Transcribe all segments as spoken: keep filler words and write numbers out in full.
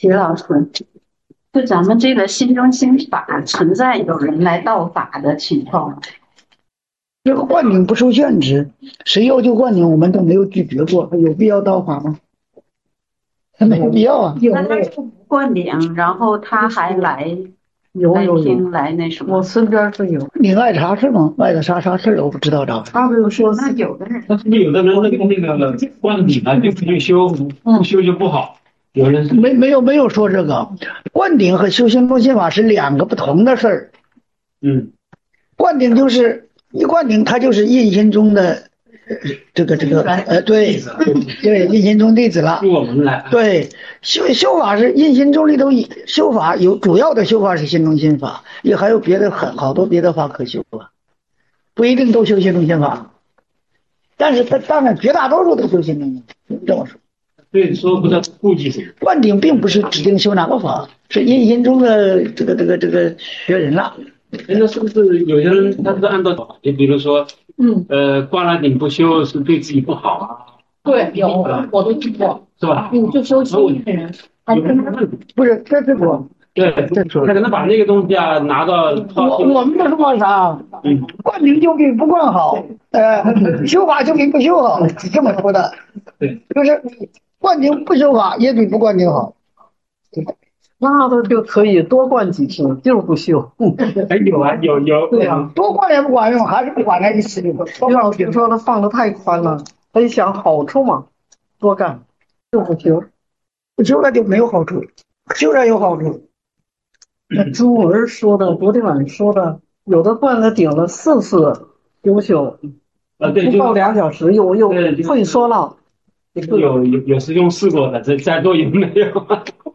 徐老师，就咱们这个新中心法存在有人来盗法的情况吗？ 这个灌顶不受限制，谁要求灌顶，我们都没有拒绝过，有必要盗法吗？没有必要啊。 有那他不灌顶，然后他还来来有有有， 听来那什么？ 我身边是有。 你爱啥事吗？爱的啥啥事我不知道的。 他没有说那有的人， 但是有的人那个那个灌顶啊，就不去修，不修就不好。有人是没没有没有说这个，灌顶和修行中心法是两个不同的事儿。 嗯， 灌顶就是一灌顶，它就是印心中的呃这个这个呃对对印心中弟子了。 入我们来。 对，修修法是印心中里头修法有主要的修法是心中心法，也还有别的很好多别的法可修啊，不一定都修心中心法，但是它当然绝大多数都修心中心法，这么说。 所以说不知道顾忌谁。 灌顶并不是指定修哪个法，是印心中的这个这个这个学人了。 那是不是有些人他是按照，就比如说， 嗯， 呃，灌了顶不修是对自己不好啊？ 对，有我都听过， 是吧？ 你就修心的人，还有跟他没有问题？ 不是，这是我对， 这是他可能把那个东西啊拿到我我们这是说啥？ 嗯， 灌顶就比不灌好，呃，修法就比不修好，是这么说的。 对， 就是灌顶不修法也比不灌顶好。 那他就可以多灌几次，就是不修。 还有啊，有有。 对呀， 多灌也不管用，还是不管那一次就多要比如说他放的太宽了，他一想好处嘛，多干就不修。 不修了就没有好处，修了有好处。 那朱文说的，昨天晚上说的，有的灌了顶了四次优秀， 啊，对， 不就到俩小时又又对就退缩了。 有有有师兄试过的，这再多有没有？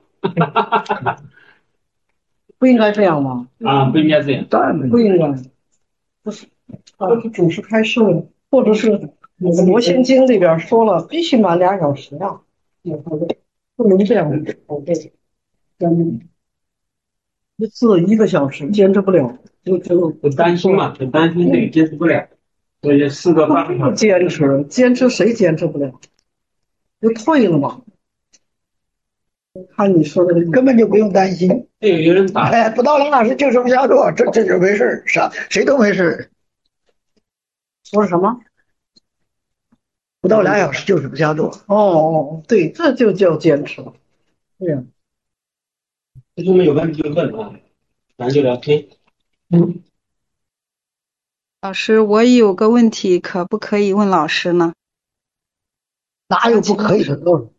不应该这样吗？ 啊，不应该这样。 当然没有。 不应该，不是，都是主持开示的，或者是《魔心经》里边说了，必须满俩小时呀，不能这样。真的，一次一个小时坚持不了，就就很担心嘛，很担心这个坚持不了，所以就试个办法。 坚持，坚持谁坚持不了？就退了嘛。看你说的这个根本就不用担心。 对，有人打。 哎，不到两小时就什么下作，这这就没事啥谁都没事。 说什么？ 不到俩小时就是不下作。 哦哦，对，这就叫坚持。对呀。 同学们有问题就问啊，咱就聊天。 嗯， 老师，我有个问题，可不可以问老师呢？ 哪有不可以的道理？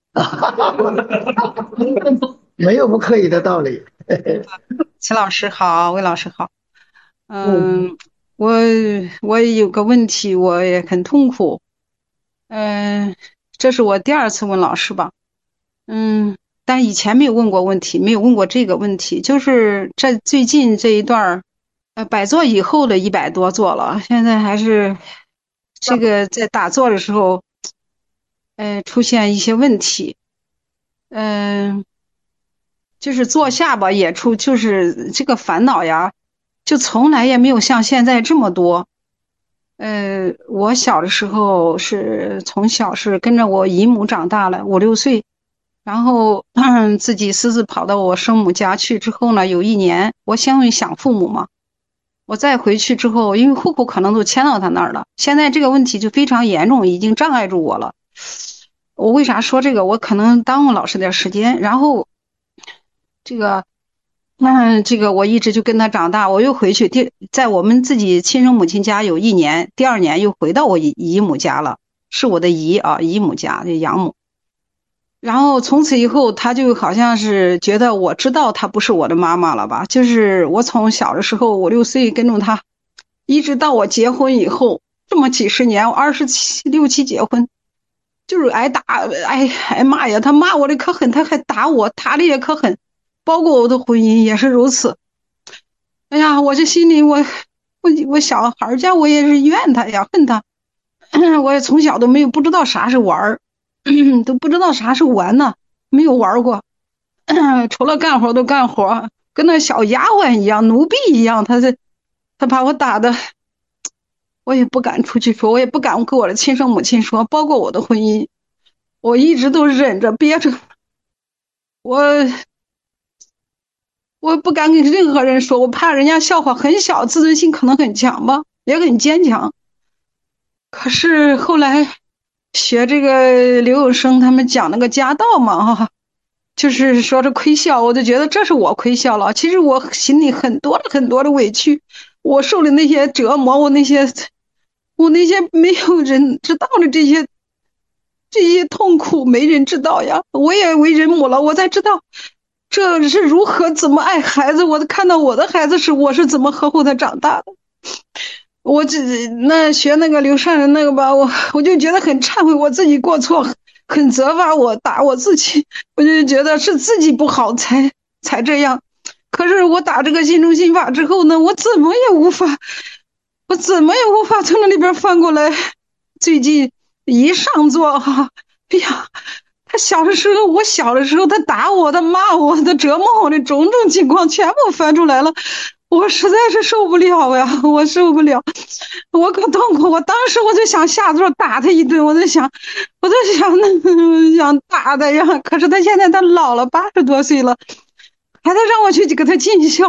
没有不可以的道理。 齐老师好，魏老师好。嗯，我我有个问题，我也很痛苦。嗯，这是我第二次问老师吧。嗯，但以前没有问过问题，没有问过这个问题，就是这最近这一段儿，呃，百坐以后的一百多坐了，现在还是这个在打坐的时候，呃，出现一些问题。嗯，就是坐下吧，也出就是这个烦恼呀，就从来也没有像现在这么多。呃，我小的时候是从小是跟着我姨母长大了，五六岁，然后自己私自跑到我生母家去之后呢，有一年我先问想父母嘛，我再回去之后，因为户口可能都迁到他那儿了，现在这个问题就非常严重，已经障碍住我了。我为啥说这个？我可能耽误老师点时间，然后这个。嗯，这个我一直就跟他长大，我又回去第在我们自己亲生母亲家有一年，第二年又回到我姨姨母家了，是我的姨啊，姨母家这养母。然后从此以后，他就好像是觉得我知道他不是我的妈妈了吧？就是我从小的时候五六岁跟着他，一直到我结婚以后，这么几十年，我二十七六七结婚，就是挨打挨挨骂呀，他骂我的可狠，他还打我，打的也可狠。包括我的婚姻也是如此。哎呀，我这心里我我我小孩家我也是怨他呀，恨他。我也从小都没有不知道啥是玩儿，都不知道啥是玩呢，没有玩过。除了干活都干活，跟那小丫鬟一样，奴婢一样。他是他把我打的，我也不敢出去说，我也不敢跟我的亲生母亲说，包括我的婚姻，我一直都忍着憋着。 我我不敢跟任何人说，我怕人家笑话。很小，自尊心可能很强吧，也很坚强。可是后来学这个刘永生他们讲那个家道嘛，哈，就是说是亏笑，我就觉得这是我亏笑了。其实我心里很多很多的委屈，我受的那些折磨，我那些我那些没有人知道的这些这些痛苦，没人知道呀。我也为人母了，我才知道这是如何怎么爱孩子。我看到我的孩子时，我是怎么呵护他长大的。我只那学那个刘善人那个吧，我我就觉得很忏悔我自己过错，很责罚我，打我自己，我就觉得是自己不好才才这样。可是我打这个心中心法之后呢，我怎么也无法，我怎么也无法从那里边翻过来。最近一上座哈，哎呀，他小的时候，我小的时候，他打我，他骂我，他折磨我的种种情况全部翻出来了。我实在是受不了呀，我受不了，我可痛苦。我当时我就想下座打他一顿，我在想，我在想那想打他呀。可是他现在他老了，八十多岁了，还得让我去给他尽孝，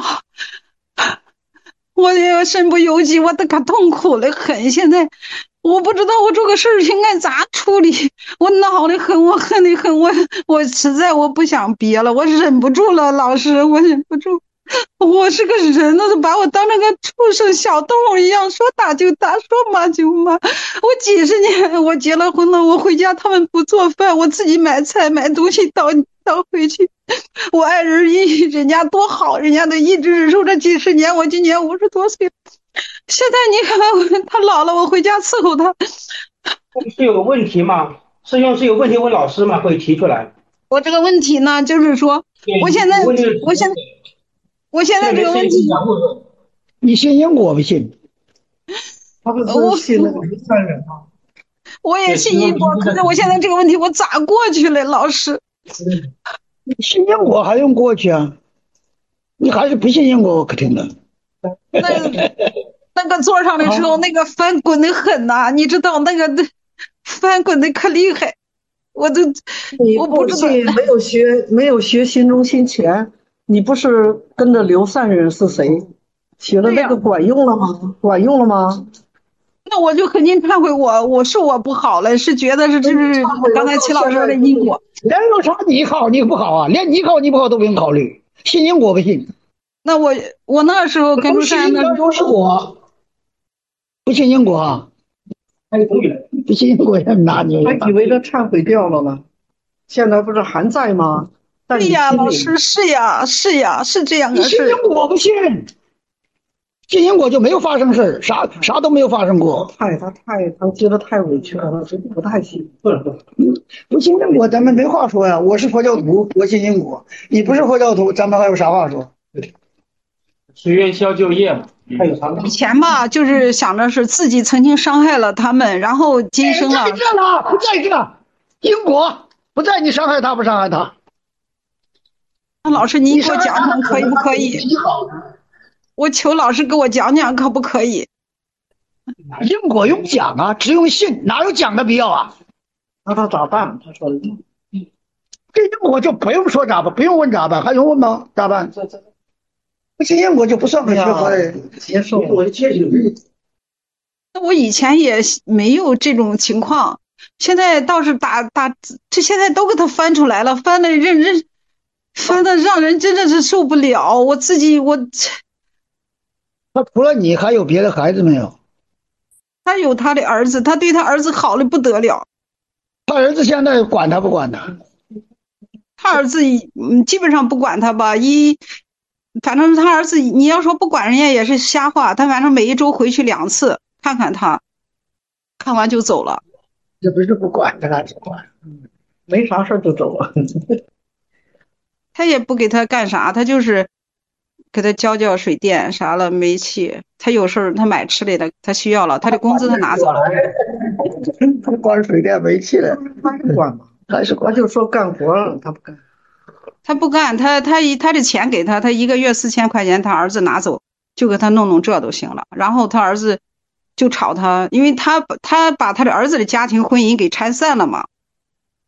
我也身不由己，我都可痛苦的很。现在我不知道我这个事儿应该咋处理，我恼得很，我恨得很，我我实在我不想憋了，我忍不住了，老师，我忍不住。我是个人，那都把我当成个畜生小动物一样，说打就打，说骂就骂。我几十年，我结了婚了，我回家他们不做饭，我自己买菜买东西倒倒回去。我爱人一人家多好，人家都一直忍受这几十年。我今年五十多岁，现在你看我他老了，我回家伺候他。 是有个问题吗？师兄是有问题问老师吗？会提出来。 我这个问题呢，就是说，我现在，我现在。我现在这个问题， 你信因果不信？ 他不是信那个刘善人吗？ 我也信因果，可是我现在这个问题我咋过去了？老师， 你信因果还用过去啊？你还是不信因果，我可听了。 那那个座上的时候，那个翻滚的很呐、啊，你知道那个翻滚的可厉害，我都我不知道。 没有学没有学心中心前。你不是跟着刘善人是谁学的那个管用了吗？管用了吗？ 那我就很心忏悔我，我是我不好了，是觉得是这是刚才齐老师说的因果。 人有啥你好你不好啊？连你好你不好都不用考虑，信因果不信？ 那我我那时候跟刘善人都是我，不信因果啊？不信因果也拿你。 还以为他忏悔掉了呢，现在不是还在吗？ 对呀，老师是呀，是呀，是这样的事。 信因果不信，信因果就没有发生事，啥啥都没有发生过。 太他太他觉得太委屈了，他不太信。 不不信因果，咱们没话说呀。我是佛教徒，我信因果；你不是佛教徒，咱们还有啥话说？ 随愿消就业嘛。还有啥？ 以前吧，就是想着是自己曾经伤害了他们，然后今生了。 在这了，不在这，因果不在你伤害他不伤害他。 那老师，您给我讲讲可以不可以？我求老师给我讲讲可不可以？ 因果用讲啊，只用信，哪有讲的必要啊？ 那他咋办？他说这因果就不用说咋办，不用问咋办，还用问吗？咋办？不信因果就不算个学佛的人， 接受我接受。 那我以前也没有这种情况，现在倒是打打，这现在都给他翻出来了，翻的认认。翻的让人真的是受不了，我自己我。 他除了你还有别的孩子没有？ 他有他的儿子，他对他儿子好的不得了。 他儿子现在管他不管他？ 他儿子嗯基本上不管他吧，一反正他儿子你要说不管人家也是瞎话，他反正每一周回去两次看看他，看完就走了。 这不是不管他，只管， 没啥事就走了。 他也不给他干啥，他就是给他交交水电啥了，煤气。他有事儿他买吃的了，他需要了，他的工资他拿走了。 他管水电煤气了， 他是管吗？ 还是管？ 他就说干活了，他不干。 他不干，他他一他的钱给他，他一个月四千块钱，他儿子拿走，就给他弄弄这都行了。然后他儿子就吵他，因为他他把他的儿子的家庭婚姻给拆散了嘛。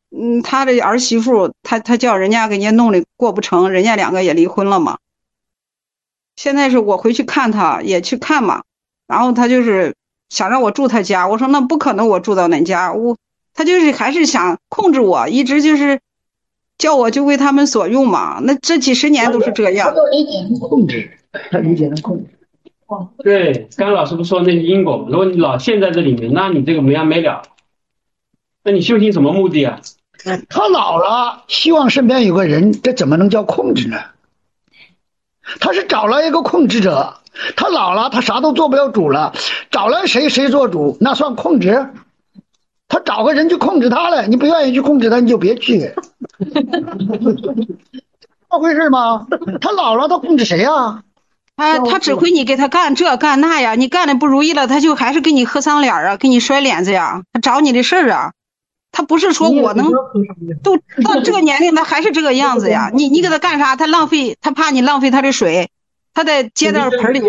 嗯，他的儿媳妇，他他叫人家给人家弄的过不成，人家两个也离婚了嘛。现在是我回去看他，也去看嘛，然后他就是想让我住他家，我说那不可能，我住到恁家，我他就是还是想控制我，一直就是叫我就为他们所用嘛。那这几十年都是这样。 理解能控制，他理解能控制。 对，刚刚老师不说那个因果，如果你老陷在这里面，那你这个没完没了。那你修行什么目的啊？ 他老了，希望身边有个人，这怎么能叫控制呢？他是找了一个控制者，他老了，他啥都做不了主了，找了谁谁做主，那算控制？他找个人去控制他了，你不愿意去控制他，你就别去。这么回事吗？他老了，他控制谁呀？ 他他指挥你给他干这干那呀，你干的不如意了，他就还是给你喝丧脸啊，给你摔脸子呀，他找你的事儿啊。他不是说我能都到这个年龄，他还是这个样子呀。你你给他干啥？他浪费，他怕你浪费他的水，他在接到盆里。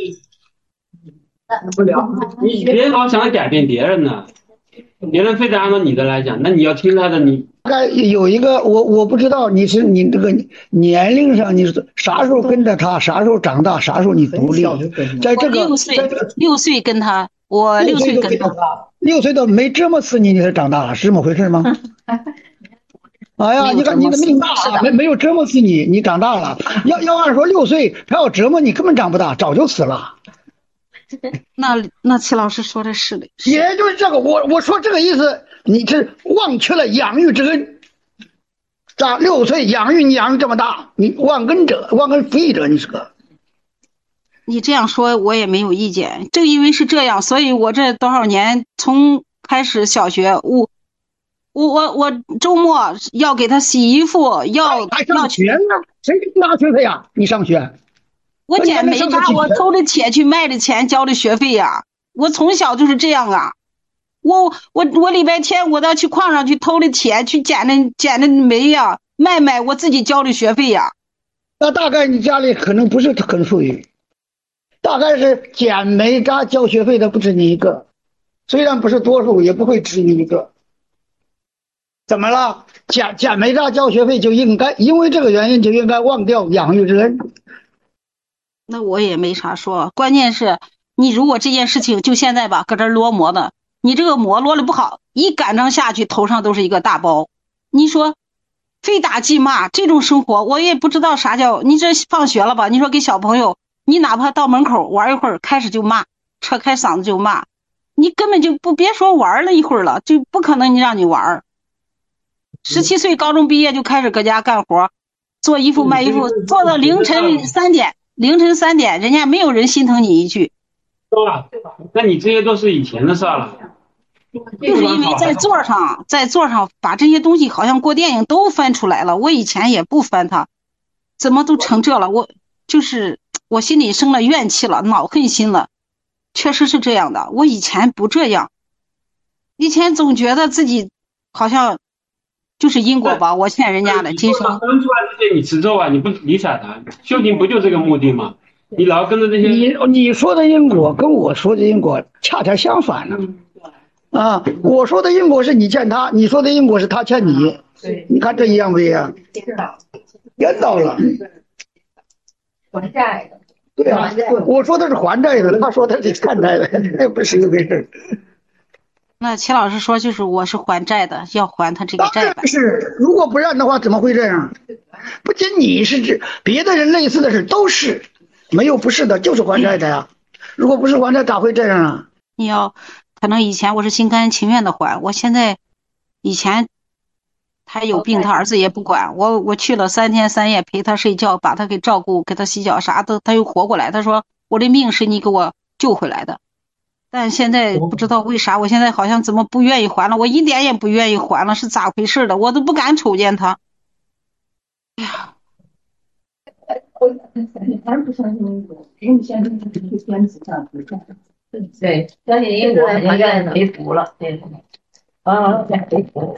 不了，你别老想改变别人呢，别人非得按照你的来讲，那你要听他的。你该有一个我我不知道你是你这个年龄上你是啥时候跟着他，啥时候长大，啥时候你独立，在这个六岁六岁跟他，我六岁跟他， 六岁都没折磨死你，你才长大了，是这么回事吗？哎呀，你看你的命大了，没没有折磨死你，你长大了。要要按说六岁他要折磨你，根本长不大，早就死了。 那那齐老师说的是的， 也就是这个，我我说这个意思，你是忘却了养育之恩。长六岁养育你养育这么大，你忘根者忘根废者，你是个。 你这样说我也没有意见，正因为是这样，所以我这多少年从开始小学，我我我我周末要给他洗衣服，要还上学呢？谁给你拿学费呀？你上学？ 我捡煤渣，我偷着铁去卖的钱交的学费呀。我从小就是这样啊。我我我礼拜天我到去矿上去偷的铁，去捡的捡的煤呀，卖卖我自己交的学费呀。 那大概你家里可能不是很富裕，大概是捡煤渣交学费的不止你一个，虽然不是多数，也不会只你一个。怎么了？捡捡煤渣交学费就应该，因为这个原因就应该忘掉养育之恩。 那我也没啥说，关键是你如果这件事情就现在吧，搁这摞馍呢，你这个馍摞的不好，一赶上下去头上都是一个大包。你说非打即骂这种生活，我也不知道啥叫。你这放学了吧，你说给小朋友，你哪怕到门口玩一会儿，开始就骂，扯开嗓子就骂，你根本就不别说玩了一会儿了，就不可能你让你玩。十七岁高中毕业就开始搁家干活，做衣服卖衣服，做到凌晨三点。凌晨三点，人家没有人心疼你一句。 那你这些都是以前的事了。 就是因为在座上，在座上把这些东西好像过电影都翻出来了。我以前也不翻它，怎么都成这了？我就是我心里生了怨气了，恼恨心了。确实是这样的，我以前不这样，以前总觉得自己好像就是因果吧，我欠人家的，今生。 翻出来这些你持咒啊，你不理睬他，修行不就这个目的吗？你老跟着这些， 你你说的因果跟我说的因果恰恰相反呢。啊，我说的因果是你欠他，你说的因果是他欠你。你看这一样不一样？颠倒了。 还债的。 对啊，我说的是还债的，他说的是欠债的，这不是一回事。 那齐老师说，就是我是还债的，要还他这个债吧。 是，如果不然的话，怎么会这样？不仅你是这，别的人类似的事都是，没有不是的，就是还债的呀。如果不是还债，咋会这样啊？ 你要可能以前我是心甘情愿的还，我现在以前他有病，他儿子也不管我，我去了三天三夜陪他睡觉，把他给照顾，给他洗脚啥的，他又活过来。他说我的命是你给我救回来的。但现在不知道为啥，我现在好像怎么不愿意还了，我一点也不愿意还了，是咋回事的？我都不敢瞅见他。哎呀， 我还不相信因果，因为现在是天子上不重。对，相信因果好像没福了，对，啊，没福。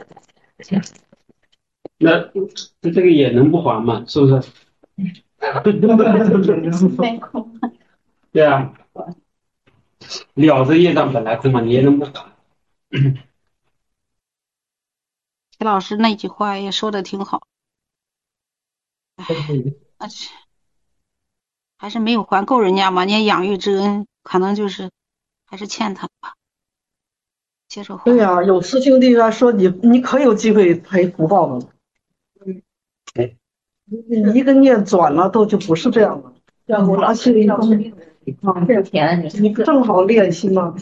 那这个也能不还吗？是不是？对啊。了这业障本来空嘛，你也能不还？ 齐老师那句话也说的挺好，唉，而且还是没有还够人家嘛，人家养育之恩，可能就是还是欠他吧，接着还。 对呀、有师兄弟来说你你可有机会赔福报了。你一个念转了，都就不是这样了。 要不而且你要这钱你正好练心嘛。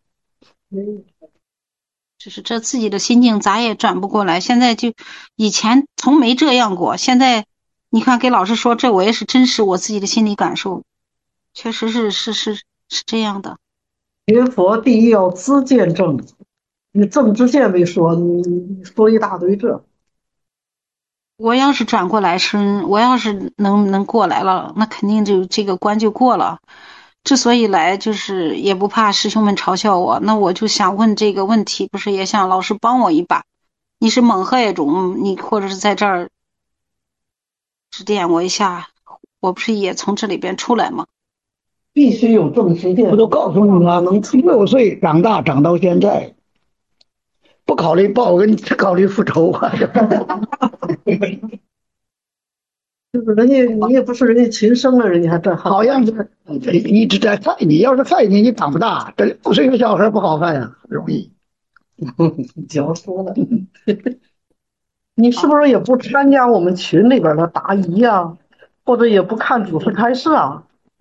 只是这自己的心境咋也转不过来，现在就以前从没这样过，现在你看给老师说这，我也是真实我自己的心理感受，确实是是是是这样的。 学佛第一要知见正，你正知见没说，你你说一大堆这。 我要是转过来身，我要是能能过来了，那肯定就这个关就过了。之所以来，就是也不怕师兄们嘲笑我，那我就想问这个问题，不是也想老师帮我一把？你是蒙河一种，你或者是在这儿指点我一下，我不是也从这里边出来吗？ 必须有正知见。 我都告诉你了，能从六岁长大长到现在，不考虑报恩，只考虑复仇啊！ 就是人家你也不是人家亲生的，人家还这好像是一直在害你，要是害你，你长不大。这六岁的小孩不好害啊，容易。 讲说了。你是不是也不参加我们群里边的答疑啊？或者也不看主持开示啊？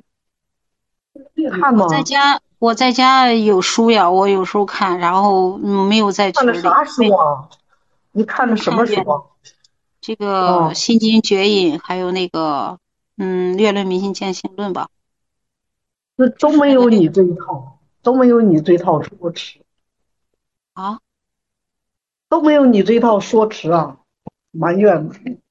看吗？ 我在家，我在家有书呀，我有时候看，然后嗯没有在群里。 看的啥书啊？你看的什么书啊？ 这个《哦、心经绝引》，还有那个嗯《略论明心见性论》吧。 那都没有你这一套，都没有你这套说辞啊， 都没有你这套说辞啊，埋怨。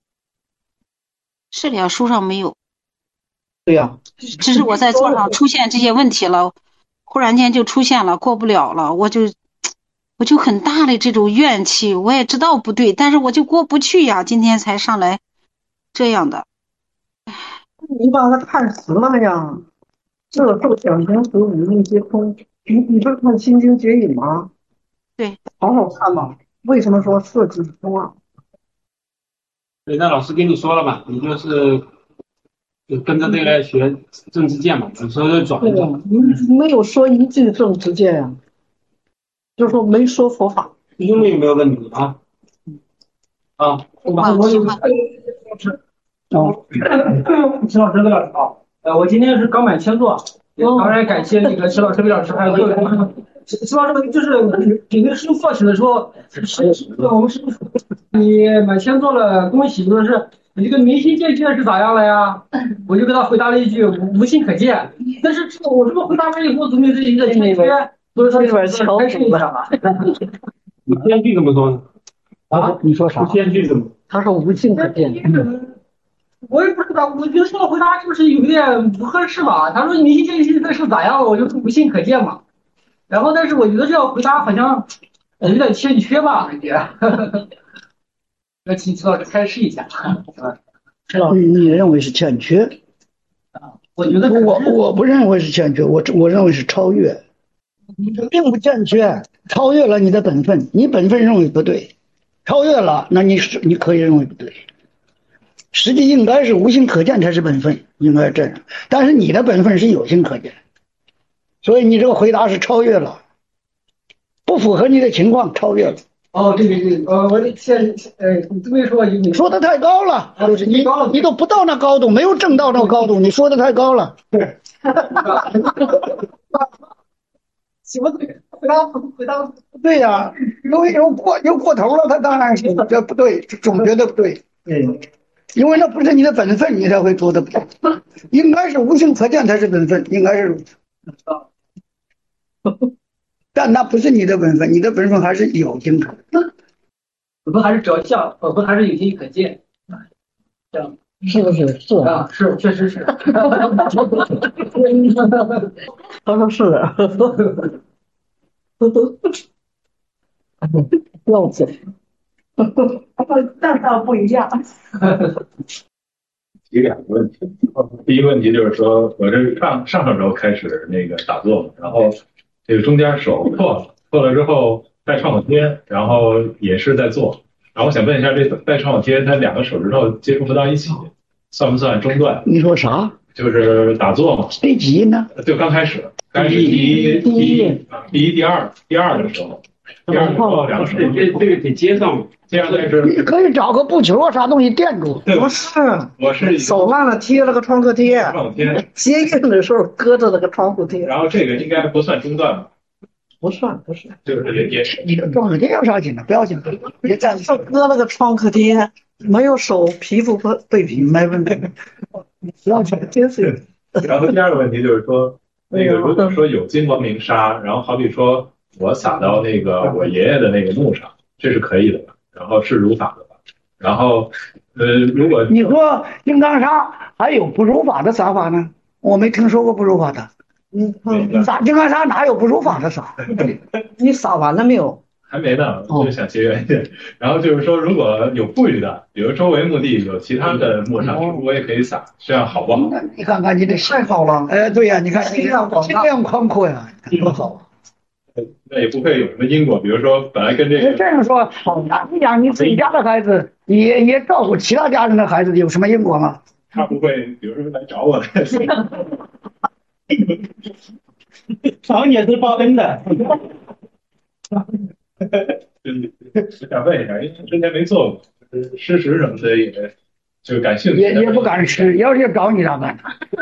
是的呀，书上没有。 对呀、啊， 只是我在座上出现这些问题了，忽然间就出现了，过不了了，我就我就很大的这种怨气，我也知道不对，但是我就过不去呀，今天才上来这样的。 你把它看实了呀，这受想行识五蕴皆空。你你不是看心经绝引吗？ 对， 好好看嘛。为什么说色即空啊？ 对，那老师跟你说了嘛，你就是就跟着这个来学政治见嘛，有时候就转一转。 你没有说一句正知见呀、啊，就说没说佛法。 因为有没有问题啊？啊， 我我喜欢。 哦，齐老师、魏老师好。呃，我今天是刚买签座，也当然感谢那个齐老师、魏老师还有各位。齐齐老师，就是给那个师傅放起的时候，是我们师傅，你买签座了，恭喜，说是你这个明心见性是咋样了呀？我就给他回答了一句无心可见。但是我这么回答完以后，总有这一个欠缺，所以说开始一下吧。 你编剧怎么说呢？ 啊， 你说啥？ 编剧怎么？ 他说无心可见。 我也不知道，我觉得这个回答是不是有点不合适吧？他说明心见性是咋样了，我就无心可见嘛。然后，但是我觉得这样回答好像有点欠缺吧，感觉。那请齐老师开示一下。 齐老师，你认为是欠缺？ 我觉得我我不认为是欠缺，我我认为是超越。并不欠缺，超越了你的本分，你本分认为不对，超越了，那你是你可以认为不对。实际应该是无心可见才是本分，应该这样。但是你的本分是有心可见，所以你这个回答是超越了，不符合你的情况，超越了。 哦，对对对，呃，我现呃，你这么一说， 你说的太高了，就是你你都不到那高度，没有证到那高度，你说的太高了。 对。行不对，回答回答不对呀、啊，有有过有过头了，他当然是这不对，总觉得不对。 对， 因为那不是你的本分，你才会做的不对。应该是无心可见才是本分，应该是如此。但那不是你的本分，你的本分还是有心可见。 我们还是着相，我们还是有心可见。这样是不是？是啊，是，确实是。 他说是的。要紧。 但道不一样。 提两个问题，第一个问题就是说，我这上上上周开始那个打坐嘛，然后这个中间手破了，破了之后在创可贴，然后也是在做， 然后我想问一下，这带创口贴，它两个手指头接触不到一起，算不算中断？ 你说啥？ 就是打坐嘛。 第几音呢？ 就刚开始，刚开始第一第一第一第二第二的时候，第二的时候两个手这这这个得接上， 这样才是。 你可以找个布球啊啥东西垫住。 不是， 我是手烂了贴了个创可贴， 创口贴， 接印的时候搁着那个创可贴。 然后这个应该不算中断吧？ 不算，不是， 就是也也你的创可贴有啥紧的？不要紧，别站就搁了个创可贴，没有手皮肤不对皮， 没问题。不要紧， 真是。 然后第二个问题就是说，那个如果说有金光明砂，然后好比说我撒到那个我爷爷的那个墓上，这是可以的吧？然后是如法的吧？然后呃，如果你说金刚砂还有不如法的撒法呢？我没听说过不如法的。 嗯， 撒金刚砂哪有不如法的撒？ 你撒完了没有？ 还没呢，我就想结缘一下。然后就是说，如果有富裕的，比如周围墓地有其他的墓上，是不是我也可以撒？这样好不好？ 你看看你这太好了。 哎，对呀，你看心量广大， 心量宽阔呀，多好。 那也不会有什么因果，比如说本来跟这个这样说好呀，你养你自己家的孩子，也也照顾其他家人的孩子，有什么因果吗？ 他不会，比如说来找我的。 常也是报恩的。 我想问一下，因为之前没做过，就是施食什么的也就感兴趣， 也也不敢吃，要是找你咋办？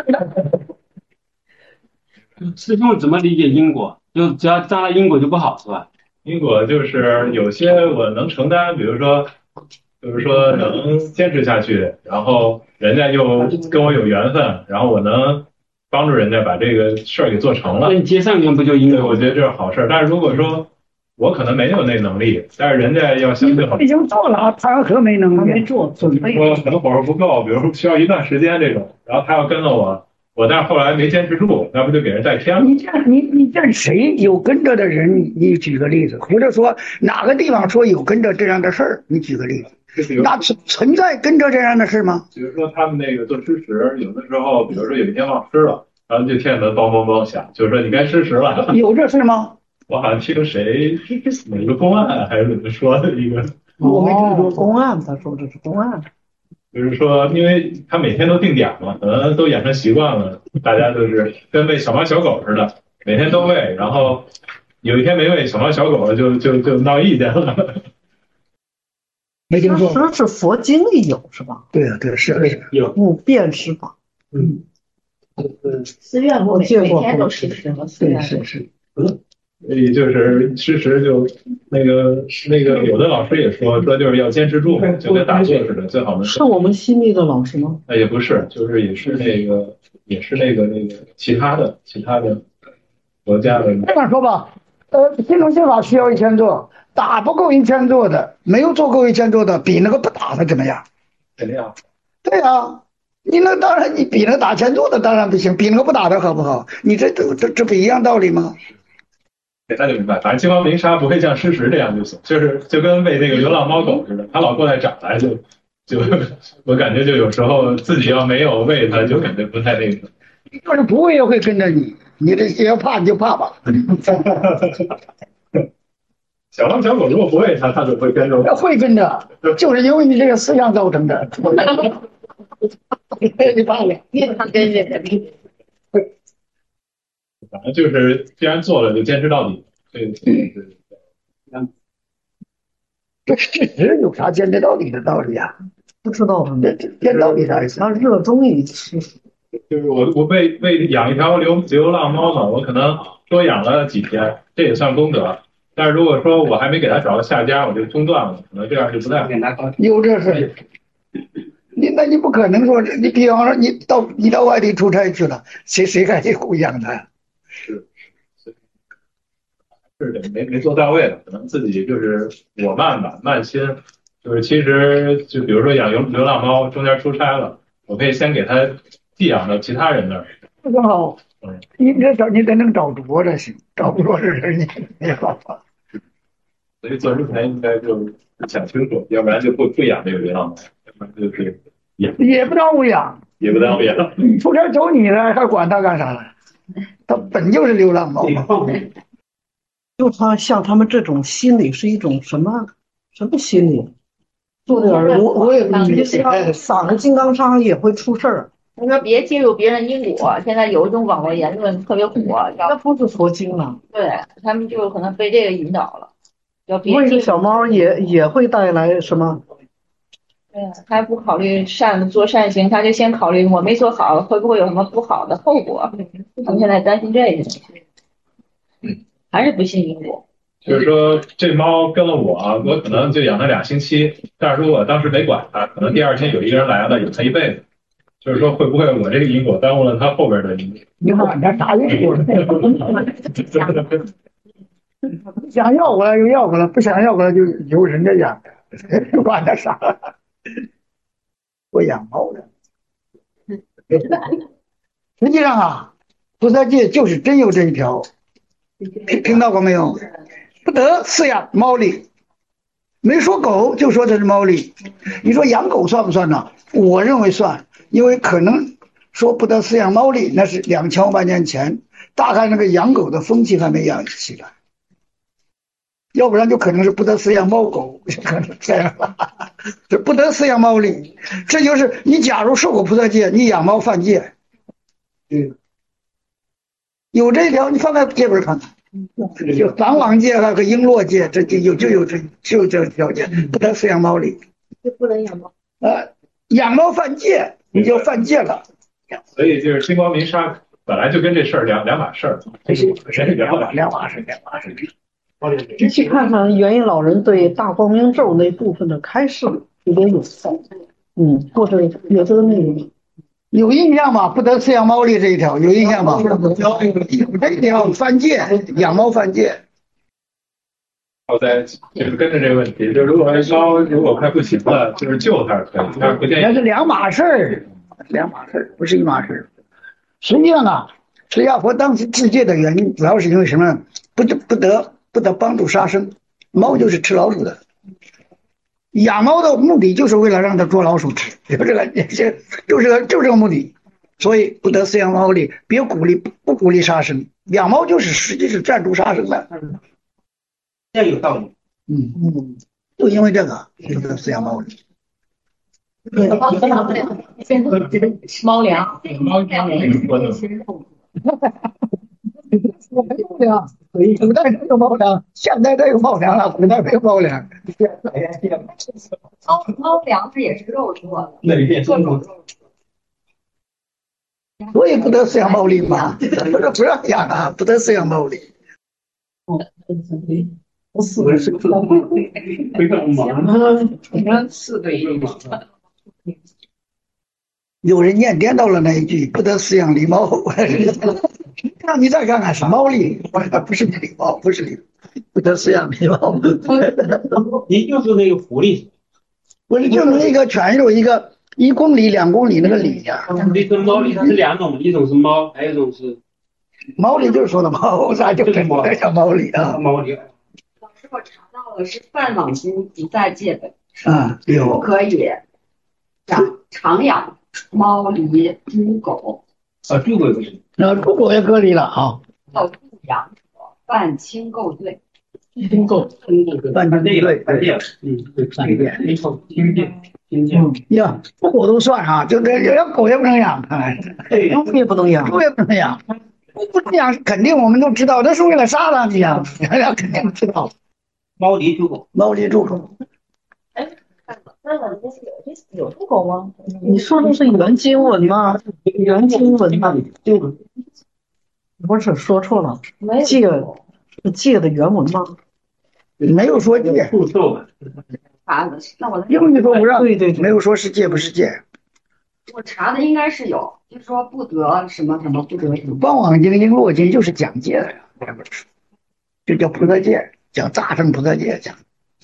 师兄怎么理解因果？就只要沾了因果就不好是吧？ 因果就是有些我能承担，比如说，就是说能坚持下去，然后人家又跟我有缘分，然后我能帮助人家把这个事儿给做成了。 那你接上缘不就因对， 果？ 我觉得这是好事儿。但是如果说我可能没有那能力，但是人家要相对好， 已经做了，谈何没能力？ 还没做准备。 说可能火候不够，比如说需要一段时间这种，然后他要跟了我，我但是后来没坚持住，那不就给人带偏了？ 你见你你见谁有跟着的人？你你举个例子，或者说哪个地方说有跟着这样的事儿？你举个例子。那存存在跟着这样的事吗？ 比如说他们那个做施食，有的时候，比如说有一天忘吃了，然后就天门梆梆梆响，就是说你该施食了。 有这事吗？ 我好像听谁哪个公案还是怎么说的一个， 我没听说公案，他说这是公案。 就是说，因为他每天都定点嘛，可能都养成习惯了，大家都是跟喂小猫小狗似的，每天都喂，然后有一天没喂小猫小狗就就就闹意见了。 没听说。 这是佛经里有是吧？ 对啊，对，是是有不辨识法。 嗯， 寺院我每每天都是什么寺对院？ 是是。 所以就是施食就那个那个有的老师也说说就是要坚持住嘛，就跟打坐似的，最好能。 是我们西密的老师吗？ 呃也不是，就是也是那个也是那个那个其他的其他的国家的。 这样说吧，呃，新农宪法需要一千座，打不够一千座的，没有做够一千座的，比那个不打的怎么样？ 怎么样？ 对啊，你那当然，你比那打千座的当然不行，比那个不打的好不好？你这这这这不一样道理吗？ 对，那就明白。反正金光明砂不会像施食这样就行，就是就跟喂那个流浪猫狗似的，它老过来找来就就我感觉就有时候自己要没有喂它，就感觉不太那个。 就是不喂也会跟着你，你这也要怕你就怕吧。 小猫小狗如果不喂它，它就会跟着我。 会跟着，就是因为你这个思想造成的。你怕了， 越常跟越跟。 反正就是既然做了就坚持到底。对对对。 这事实有啥坚持到底的道理啊？ 不知道他们。 这坚持到底啥意思？ 他热衷于吃。 就是我我为为养一条流流浪猫嘛，我可能多养了几天，这也算功德。但是如果说我还没给它找到下家，我就中断了，可能这样就不太好。 有这事，你那你不可能说，你比方说你到你到外地出差去了，谁谁敢去护养它？ 是是是的，没没做到位了，可能自己就是我慢吧，慢心。就是其实就比如说养流流浪猫，中间出差了，我可以先给它寄养到其他人那儿。 不更好？ 嗯， 你得找你得能找着才行，找不着这人你没办法。 所以做之前应该就想清楚，要不然就不不养这个流浪猫，要不然就是也也不耽误养， 也不耽误养。 你出差走你了，还管它干啥了？它本就是流浪猫嘛。 就他像他们这种心理是一种什么什么心理？ 做点儿我我也这些撒个金刚砂也会出事儿。 他说别介入别人因果，现在有一种网络言论特别火， 那不是佛经了。 对他们就可能被这个引导了，要别喂个小猫也也会带来什么？ 对，他不考虑善做善行，他就先考虑我没做好会不会有什么不好的后果，他们现在担心这个，还是不信因果。 就是说，这猫跟了我，我可能就养它俩星期，但是如果我当时没管它，可能第二天有一个人来了，养它一辈子。就是说，会不会我这个因果耽误了它后边的因果？ 你看那啥因果？想要过来就要过来，不想要过来就由人家养的，管他啥。我养猫的，实际上啊，菩萨戒就是真有这一条，听听到过没有？不得饲养猫狸，没说狗就说这是猫狸。你说养狗算不算呢？我认为算，因为可能说不得饲养猫狸，那是两千万年前，大概那个养狗的风气还没养起来。要不然就可能是不得饲养猫狗，可能这样了。这不得饲养猫狸，这就是你假如受过菩萨戒，你养猫犯戒。嗯，有这一条，你翻开戒本看看，就梵网戒和璎珞戒，这就有就有这就有这条件，不得饲养猫狸， 就不能养猫。 呃，养猫犯戒，你就犯戒了。 所以就是金光明杀本来就跟这事儿两两码事儿， 这是两码两码事，两码事。 你去看看元音老人对大光明咒那部分的开示，里边有，嗯，或者有这个内容。 有印象吗？不得饲养猫狸这一条有印象吗？有这一条犯戒，养猫犯戒。 我在就是跟着这个问题，就如果猫如果快不行了，就是救它可以，但是不建议。 那是两码事儿，两码事儿，不是一码事儿。实际上啊，释迦佛当时制戒的原因，主要是因为什么？不得不得不得帮助杀生，猫就是吃老鼠的。养猫的目的就是为了让它捉老鼠吃，就这个，就就这个，就这个目的。所以不得饲养猫狸，别鼓励，不鼓励杀生。养猫就是实际是赞助杀生的。 这有道理。 嗯嗯，就因为这个不得饲养猫狸。 猫粮， 猫粮。 猫粮，古代没有猫粮，现代都有猫粮了，古代没有猫粮。 猫猫粮它也是肉做的，各种肉。 所以不得饲养猫狸嘛，不是不让养啊，不得饲养猫狸。 四个是非常忙， 四个一个。 有人念颠倒了那一句，不得饲养狸猫。让你再看看是猫狸，不是狸猫，不是狸，不得饲养狸猫。 你就是那个狐狸， 不是就是那个犬有一个一公里两公里那个里呀。 狐狸跟猫狸它是两种，一种是猫，还有一种是猫狸，就是说的猫，啥就是猫叫猫狸啊。 猫狸。 老师，我查到了是梵网经不在戒本， 啊，有可以养常养猫狸猪狗。 啊，猪狗不行。 那猪狗也隔离了啊。 要不养者犯轻垢罪。 轻垢，犯轻罪，对， 嗯，对，犯戒，没错，轻戒，轻戒。 呀，猪狗都算啊，就这连狗也不能养，看来对，猪也不能养， 猪也不能养，不能养肯定我们都知道，那是为了杀它，你养，大家肯定知道。 猫狸猪狗， 猫狸猪狗。 哎，那我们有这有猪狗吗？ 你说的是原经文吗？原经文吗？对，不是说错了，戒是戒的原文吗？ 没有说戒， 祝寿吧。 查的，那我英语说不让， 对对对， 没有说是戒不是戒。 我查的应该是有，就是说不得什么什么不得什么。 梵网经、璎珞经就是讲戒的呀，这本书就叫菩萨戒，讲大乘菩萨戒讲。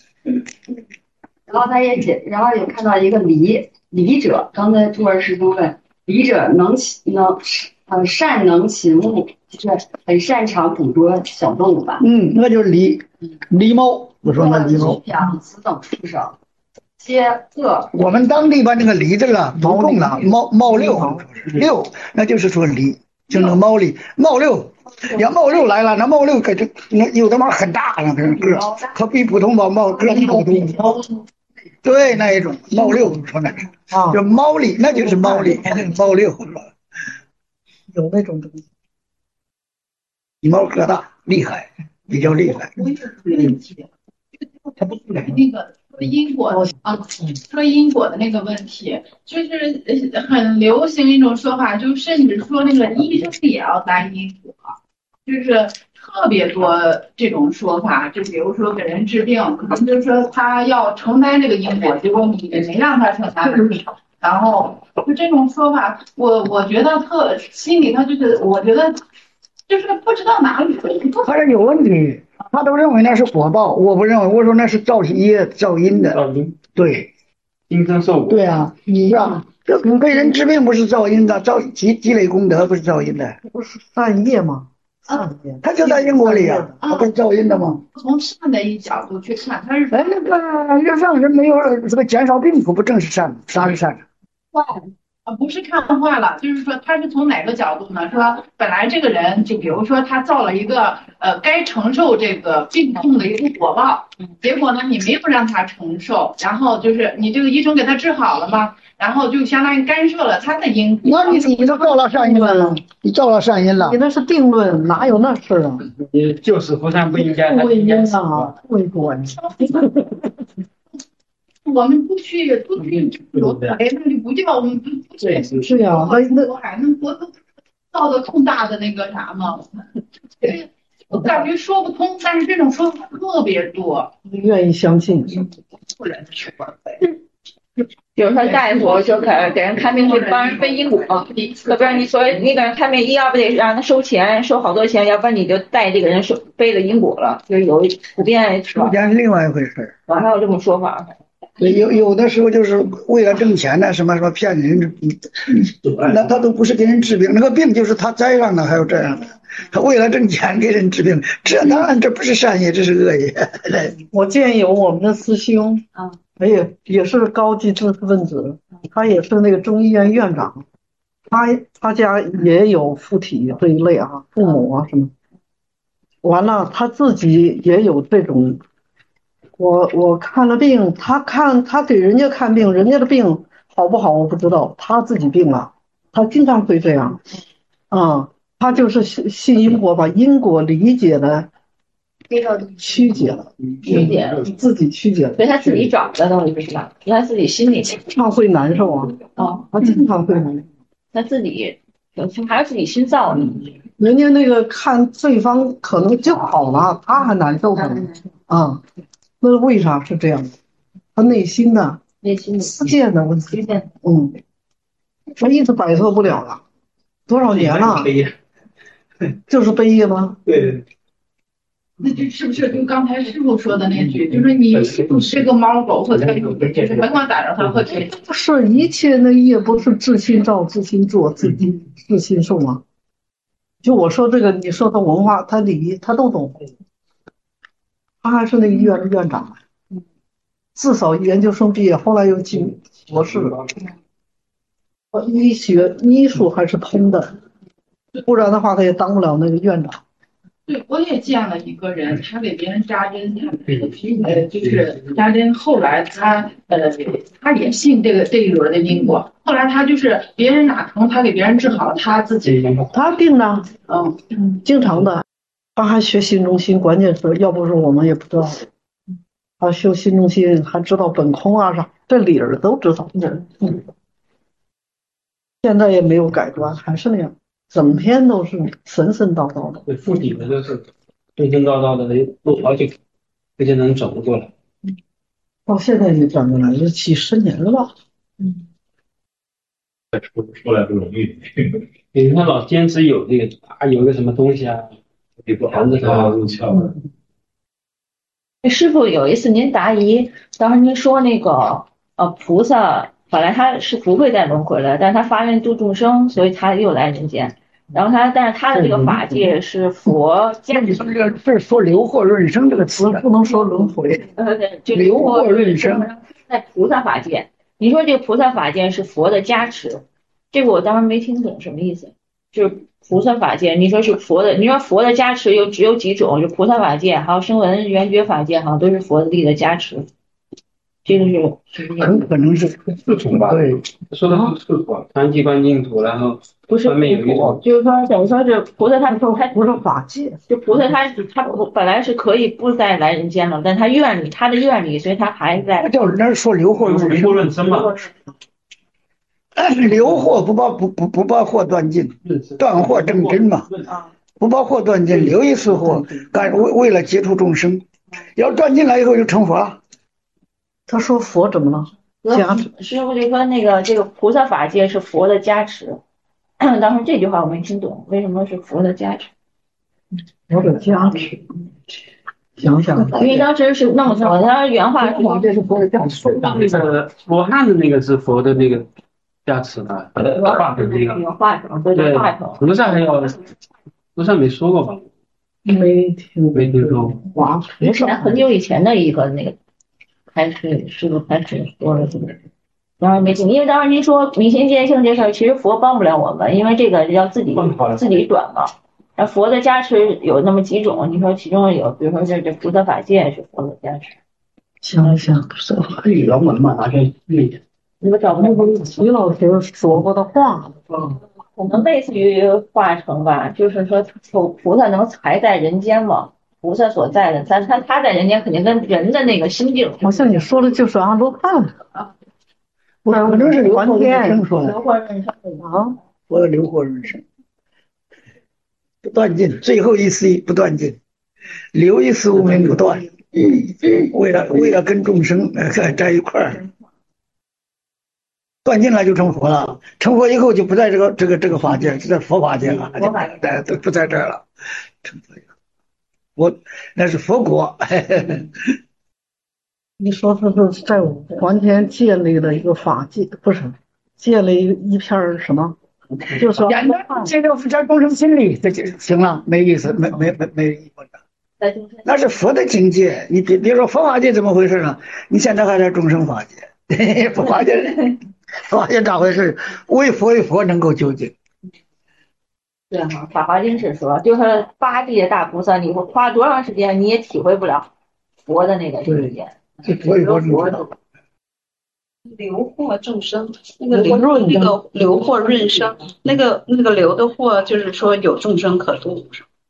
然后他也解，然后也看到一个离离者，刚才朱儿师兄问，离者能起能呃善能勤牧，就是很擅长捕捉小动物吧？ 嗯，那就是狸狸猫，我说那狸猫。 养此等畜生，皆各我们当地把那个狸这个不动了，猫猫六六，那就是说狸，就那个猫狸猫六。要猫六来了，那猫六可就那有的猫很大了，个个可比普通猫猫个一狗多。 对，那一种猫六说那是啊， 就猫力，那就是猫力，猫六有那种东西。 比猫个大，厉害，比较厉害。 我有个问题，他不那个说因果的啊，说因果的那个问题，就是呃很流行一种说法，就甚至说那个医生也要担因果，就是特别多这种说法。就比如说给人治病，可能就是说他要承担这个因果，结果你没让他承担，然后就这种说法，我我觉得特心里头就是，我觉得就是不知道哪里他这有问题，他都认为那是果报，我不认为，我说那是造业造因的。 造因， 对， 因生受果。 对啊，你呀，这给人治病不是造因的，造积积累功德不是造因的， 不是善业吗？善业， 他就在因果里啊，他不是造因的吗？ 从善的一角度去看，他是哎，那个要让人没有这个减少病苦，不正是善？啥是善？ 坏啊，不是看坏了，就是说他是从哪个角度呢？说本来这个人，就比如说他造了一个呃该承受这个病痛的一个果报，结果呢你没有让他承受，然后就是你这个医生给他治好了嘛，然后就相当于干涉了他的因果。 那你你都造了善因了，你造了善因了你，那是定论，哪有那事啊？ 你救死扶伤不应该， 不为因他应该死啊，不为果呀。 我们不去不去有哎，那就不叫我们不不去。 是呀，那那还能活得造的更大的那个啥吗？我感觉说不通，但是这种说法特别多。 愿意相信。 不然去玩呗。 比如说大夫就给给人看病去帮人背因果，可不然你说你给人看病，医药不得让他收钱，收好多钱，要不然你就带这个人收背了因果了，就是有普遍是吧？ 收钱是另外一回事。 网上有这种说法。 对，有有的时候就是为了挣钱呢，什么什么骗人，那他都不是给人治病，那个病就是他栽上的，还有这样的，他为了挣钱给人治病，这当然这不是善业，这是恶业。 我见有我们的师兄，啊，哎呀，也是高级知识分子，他也是那个中医院院长，他他家也有附体这一类啊，父母啊什么，完了他自己也有这种。我我看了病，他看他给人家看病，人家的病好不好我不知道，他自己病了，他经常会这样，啊、嗯，他就是信信因果，把因果理解的曲解了， 曲解了， 自己曲解了， 所以他自己找的东西是吧？他自己心里经常会难受啊， 哦， 他经常会难受， 他自己还是自己心造的， 人家那个看对方可能就好了，他还难受呢，啊。那为啥是这样的？他内心的内心的私见的问题，嗯，他一直摆脱不了了，多少年了？就是悲业吗？ 对。 那就是不是就刚才师傅说的那句，就是你这个猫狗或者就是甭管咋着，它会给。 不是一切的业不是自心造、自心做、自己自心受吗？就我说这个，你说的文化，他礼仪他都懂。他还是那个医院的院长，至少研究生毕业，后来又进博士了。医学医术还是通的，不然的话他也当不了那个院长。 对，我也见了一个人，他给别人扎针，他呃就是扎针，后来他呃他也信这个这一轮的因果，后来他就是别人哪疼，他给别人治好，他自己他病了，嗯，经常的。他还学新中心，关键是要不是我们也不知道。他修新中心还知道本空啊啥，这理儿都知道。嗯，现在也没有改观，还是那样，整天都是神神叨叨的。 对，附体的都是神神叨叨的，都好久这些能整不过来。 到现在也整过来，是几十年了吧？嗯， 出出来不容易。 你看老坚持有这个啊，有个什么东西啊。 也不好的入窍。 师傅有一次您答疑，当时您说那个呃菩萨本来他是不会再轮回了，但是他发愿度众生，所以他又来人间。然后他但是他的这个法界是佛加持。 这个这是说流或润生这个词，不能说轮回。 呃对，就流或润生在菩萨法界。你说这个菩萨法界是佛的加持，这个我当时没听懂什么意思，就是菩萨法界，你说是佛的，你说佛的加持有只有几种，就菩萨法界，还有声闻缘觉法界，好像都是佛力的加持。 这个是很可能是四土吧？ 对， 说的是四土，长期观净土，然后不是上面有一土， 种， 就是说等于说是菩萨他他不是法界， 就菩萨他他本来是可以不再来人间了，但他愿力他的愿力，所以他还在。 那叫那说流祸润流祸润生嘛。 流祸不把不不不把祸断尽，断祸正真嘛。不把祸断尽，留一丝祸，干为为了接触众生，要断尽了以后就成佛了。 他说佛怎么了？加持。 师傅就说那个这个菩萨法界是佛的加持，当时这句话我没听懂，为什么是佛的加持？ 佛的加持，想想， 因为当时是弄错了，他原话是这是佛的加持。 那个罗汉的那个是佛的那个加持的，化成那个化成，对化成。 菩萨还要，菩萨没说过吧？ 没听没听说过。 哇， 以前很久以前的一个那个开始师傅开始说了这个，当然没听，因为当时您说明心见性这事儿，其实佛帮不了我们，因为这个要自己自己转嘛。那佛的加持有那么几种，你说其中有，比如说这这菩萨法界是佛的加持。 想想菩萨法界， 原文嘛，拿去念。 你们找不到徐老师说过的话， 可能类似于化成吧，就是说菩菩萨能还在人间嘛，菩萨所在的，但他他在人间肯定跟人的那个心境。 好像你说的就是阿罗汉啊， 我可能是流祸润生说的。 流祸润生啊， 我的流祸润生，不断尽，最后一丝不断尽，留一丝无名不断。为了为了跟众生在在一块儿。断尽了就成佛了，成佛以后就不在这个这个这个法界，就在佛法界了，就都不在这儿了。成佛以后，我那是佛国。 你说这是在还天建立了一个法界，不是建立一片什么？就是说简单接着在众生心里，这就行了，没意思，没没没没意思。那是佛的境界，你别别说佛法界怎么回事呢？你现在还在众生法界，佛法界。佛界咋回事？为佛为佛能够究竟。 对啊，《法华经》是说，就是八地的大菩萨，你花多长时间你也体会不了佛的那个境界。 所以说佛的流祸众生，那个流那个流祸润生，那个那个流的祸就是说有众生可度，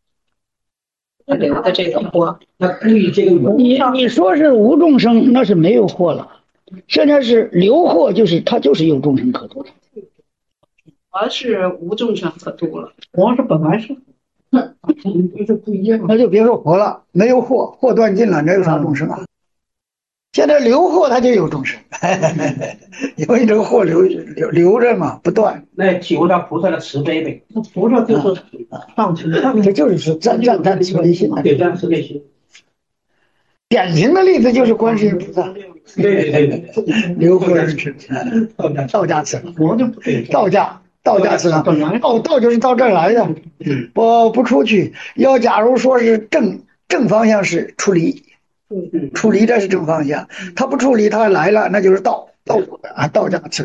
流的这个祸。 那故意这个你你说是无众生，那是没有祸了。现在是流祸，就是他就是有众生可度。 佛是无众生可度了， 佛是本来是， 这不一样。那就别说佛了，没有祸，祸断尽了，哪有啥众生啊？现在流祸，他就有众生，因为这个祸流流流着嘛，不断。 那体会到菩萨的慈悲呗。 菩萨就是上去， 这就是说赞赞叹慈悲心， 对，赞慈悲心。 典型的例子就是观世音菩萨。 对对对， 流祸润生，道家慈， 佛就不对， 道家道家慈，道道就是到这儿来的，不不出去。要假如说是正正方向是出离，出离这是正方向，他不出离他来了，那就是道道啊道家慈。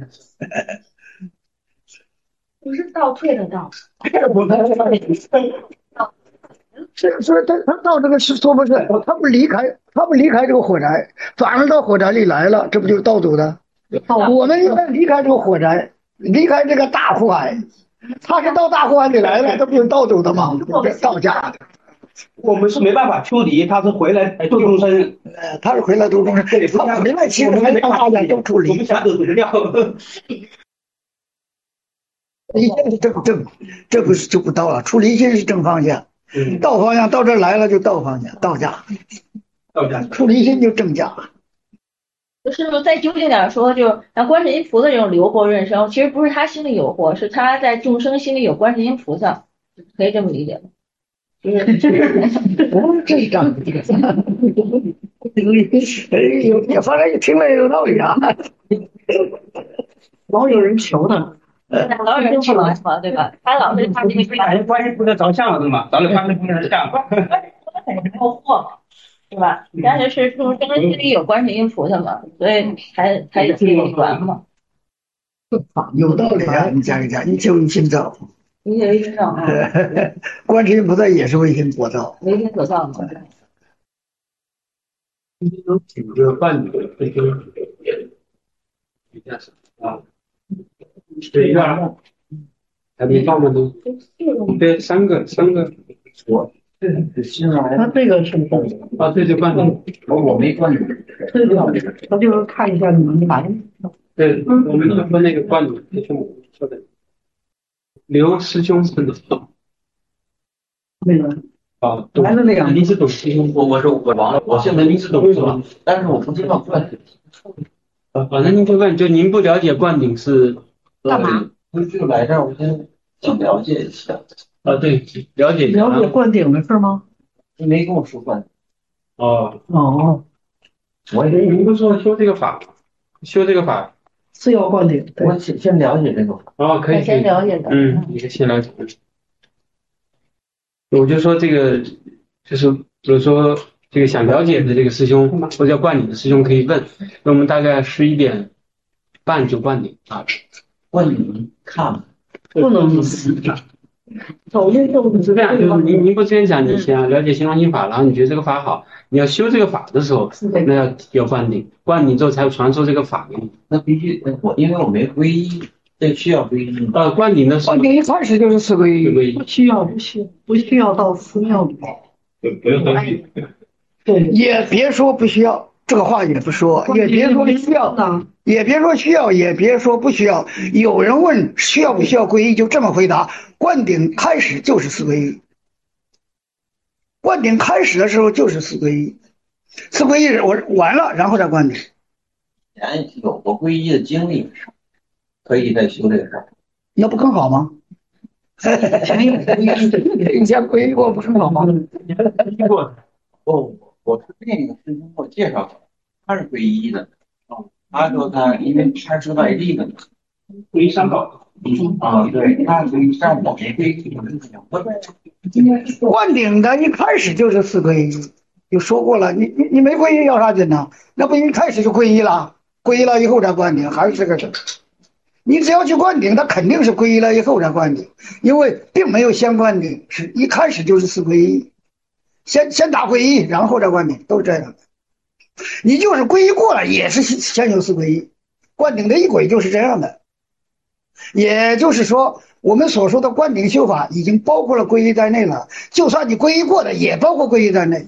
不是倒退的倒。 是所以他他到这个是说不是，他不离开，他不离开这个火宅，反而到火宅里来了，这不就是盗走的？我们应该离开这个火宅，离开这个大火海，他是到大火海里来了，这不就是盗走的吗？道家的。 我们是没办法出离，他是回来度众生， 呃，他是回来度众生，他回来其实还没大家都出离。 我们想走走掉。 离心是正正，这不是就不到了。出离心是正方向。 嗯， 道方向到这儿来了就道方向，道家， 道家出离心就正家。 就是再究竟点说，就像观世音菩萨这种流祸润生，其实不是他心里有祸，是他在众生心里有观世音菩萨，可以这么理解吗？就是这是这样的，有有，反正听了有道理啊。 老有人求他。 老有人求嘛，对吧？他老是他那个感觉观世菩萨着相了是吗？咱们观世菩萨像， 没有祸嘛，对吧？但是是众生心里有观世音菩萨嘛，所以才才有这个缘嘛。 有道理啊！你讲一讲，一切唯心造。 一切唯心造啊！ 观世音菩萨也是唯心所造。 唯心所造嘛。 有几个伴侣啊，对一个啊，还没放吗都？对，三个三个。 我他这个是不是？ 啊，对对，灌顶。 我没灌顶。这个他就是看一下你们来。 对，我们就说那个灌顶师兄说的，刘师兄是的。 那个啊， 来了那个林子董师兄， 我我是我忘了，我现在林子董是吧？但是我不知道灌顶。 啊，反正您就问，就您不了解灌顶是干嘛？就就来这儿，我先想了解一下。 啊，对，了解一下。 了解灌顶的事吗？ 没跟我说灌顶。 哦哦， 我以为您不是说修这个法，修这个法是要灌顶。 我先先了解这个法。 哦，可以， 先了解的。 嗯，你先了解。我就说这个，就是比如说这个想了解的这个师兄或者要灌顶的师兄可以问，那我们大概十一点半就灌顶啊。 灌顶看不能死。走路都是这样，就是您您不之前讲你想了解新郎心法，然后你觉得这个法好，你要修这个法的时候，那要要灌顶，灌顶之后才传授这个法给你。 那必须我因为我没皈依，这需要皈依。 呃，灌顶的时候， 灌顶一开始就是四皈依， 不需要不需不需要到寺庙里。 不不用登记。 对， 也别说不需要，这个话也不说，也别说需要，也别说需要，也别说不需要。有人问需要不需要皈依，就这么回答：灌顶开始就是四皈依，灌顶开始的时候就是四皈依，四皈依我完了，然后再灌顶。 前有过皈依的经历，可以再修这个事儿， 那不更好吗？前有皈依，以前皈依过不更好吗？ 皈依过。 哦，我是另一个师兄给我介绍的，他是皈依的。他说他因为他是外地的， 皈依三宝。 啊，对，他皈依上我没皈依。 灌顶的一开始就是四皈依，就说过了，你你你没皈依要啥紧呢？那不一开始就皈依了，皈依了以后再灌顶，还是这个事。你只要去灌顶，他肯定是皈依了以后再灌顶，因为并没有先灌顶，是一开始就是四皈依，先先打皈依，然后再灌顶，都是这样的。你就是皈依过了，也是先有四皈依，灌顶的一轨就是这样的。也就是说，我们所说的灌顶修法已经包括了皈依在内了，就算你皈依过的，也包括皈依在内。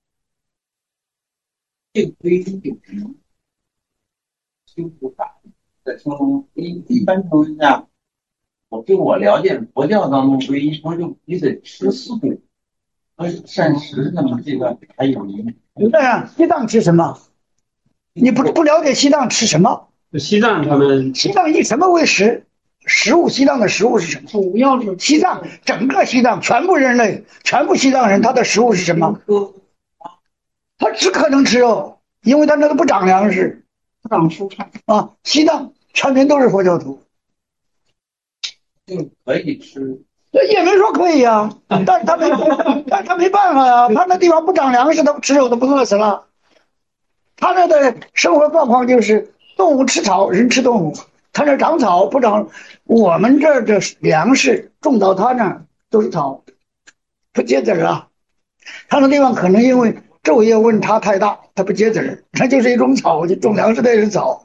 这个皈依就是修佛法。在从一一般情况下，我据我了解，佛教当中皈依不是就你得吃素，而膳食那么这个还有一。 对啊，西藏吃什么？你不不了解西藏吃什么？ 西藏他们西藏以什么为食？食物，西藏的食物是什么？ 主要是西藏整个西藏全部人类，全部西藏人，他的食物是什么？他只可能吃肉，因为他那个不长粮食， 不长蔬菜啊。西藏全民都是佛教徒， 就可以吃。 也没说可以啊，但他没，但他没办法呀、啊，他那地方不长粮食，他吃肉都不饿死了。他那的生活状况就是动物吃草，人吃动物。他那长草不长，我们这儿的粮食种到他那儿都是草，不结籽儿啊。他那地方可能因为昼夜温差太大，它不结籽儿，它就是一种草，就种粮食的是草。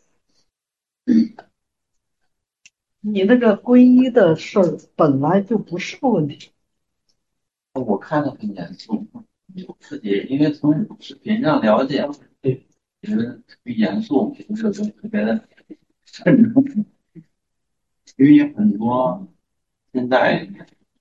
你那个皈依的事儿本来就不是个问题。 我看的很严肃，我自己因为从视频上了解，对，觉得特别严肃，觉得特别的慎重，因为很多现在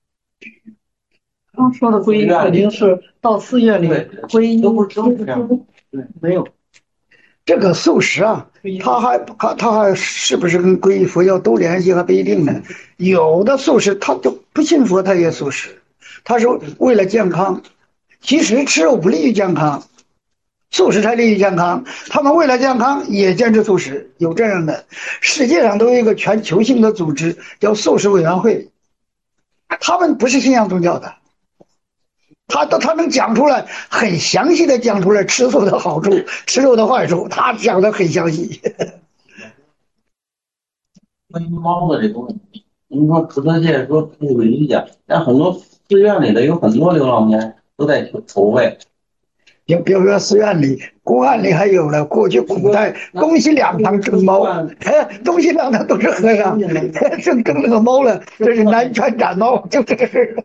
刚说的皈依肯定是到寺院里皈依， 都不都不这样，对， 没有。 这个素食啊，他还他他还是不是跟皈依佛教都联系还不一定呢。有的素食他就不信佛，他也素食，他是为了健康。其实吃肉不利于健康，素食才利于健康。他们为了健康也坚持素食，有这样的。世界上都有一个全球性的组织叫素食委员会，他们不是信仰宗教的。他都他能讲出来，很详细的讲出来吃素的好处，吃肉的坏处，他讲的很详细。 关于猫的这个问题，您说菩萨界说不允许讲，但很多寺院里的有很多流浪猫都在求喂。 比比如说寺院里、公案里还有了，过去古代东西两堂争猫，哎，东西两堂都是和尚，争争那个猫了，这是南拳斩猫，就这个事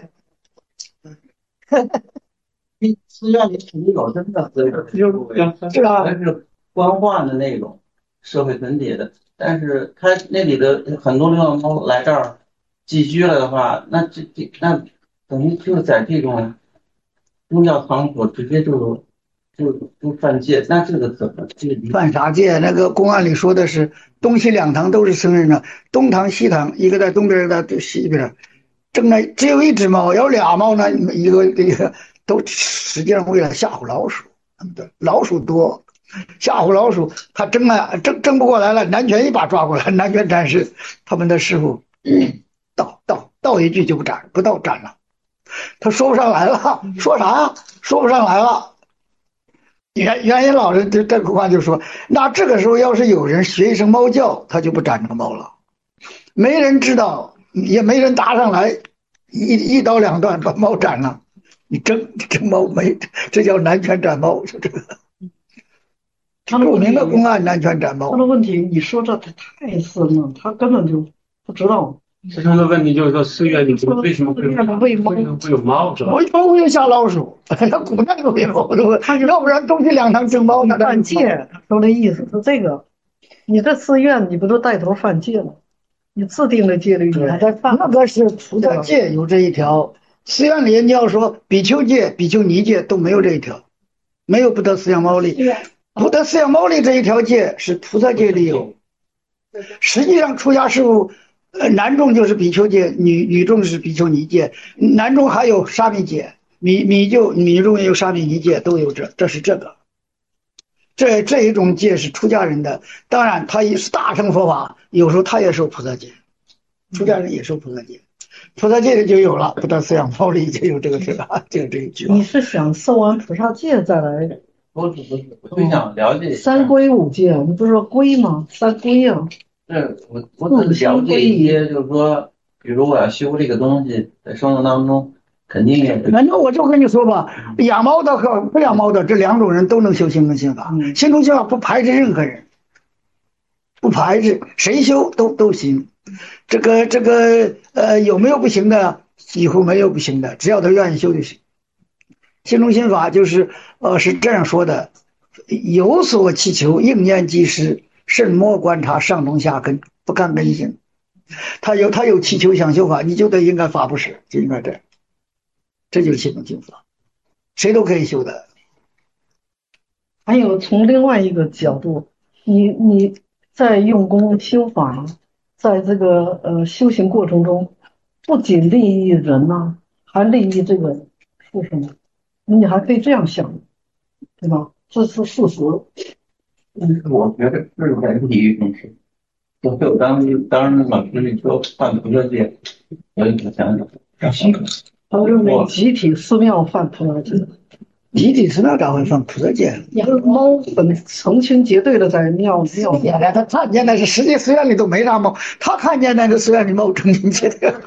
儿。 寺院里肯定有真的这个， 是啊， 但是官话的那种社会团体的，但是他那里的很多流浪猫来这儿寄居了的话，那这这那等于就是在这种宗教场所直接就就就犯戒，那这个怎么这个犯啥戒？那个公案里说的是东西两堂都是僧人呢，东堂西堂，一个在东边，一个在西边，正在只有一只猫，要俩猫呢，一个一个都实际上为了吓唬老鼠，老鼠多，吓唬老鼠，他争啊争争不过来了，南拳一把抓过来，南拳战士他们的师傅到到到一句就不斩，不到斩了，他说不上来了，说啥呀？说不上来了。袁袁因老师这这个话就说，那这个时候要是有人学一声猫叫，他就不斩这个猫了，没人知道，也没人答上来，一一刀两断把猫斩了。你争争猫没，这叫南拳斩猫，就这个。著名的公案南拳斩猫。 他的问题，你说这太深了，他根本就不知道。 师兄的问题就是说，寺院里为什么会喂猫？ 为什么会有猫？是吧？ 为什么会有下老鼠？那古代都有，要不然东西两堂争猫，那犯戒。说的意思是这个，你这寺院你不都带头犯戒吗？你制定的戒律，你还在犯？ 那个是菩萨戒有这一条，寺院里人家要说比丘戒、比丘尼戒都没有这一条，没有不得饲养猫力。不得饲养猫力这一条戒是菩萨戒里有。实际上出家师傅。呃，男众就是比丘戒，女女众是比丘尼戒，男众还有沙弥戒，米米就女众也有沙弥尼戒，都有这，这是这个，这这一种戒是出家人的，当然他也是大乘佛法，有时候他也受菩萨戒，出家人也受菩萨戒，菩萨戒里就有了，不得饲养猫力就有这个这个就这一句。 你是想受完菩萨戒再来？ 不是不是，我就想了解三皈五戒，你不是说皈吗？三皈啊。 是我我只了解一些，就是说，比如我要修这个东西，在生活当中肯定也。 反正我就跟你说吧，养猫的和不养猫的这两种人都能修心中心法， 嗯、 心中心法不排斥任何人，不排斥谁修都都行。这个这个呃有没有不行的？几乎没有不行的，只要他愿意修就行。心中心法就是呃是这样说的：有所祈求，应念即施。慎莫观察上中下根，不看根性。他有他有祈求想修法，你就得应该法不施，就应该这样。这就是心中心法，谁都可以修的。 还有从另外一个角度，你你在用功修法，在这个呃修行过程中，不仅利益人呐、啊，还利益这个畜生，你还可以这样想，对吧？这是事实。 嗯，我觉得这是在利益中是，我就当当老师你说犯菩萨戒，我就想想， 他认为集体寺庙犯菩萨戒， 集体寺庙咋会犯菩萨戒？ 猫本成群结队的在庙庙里， 他看见的是实际寺院里都没啥猫，他看见那个寺院里猫成群结队。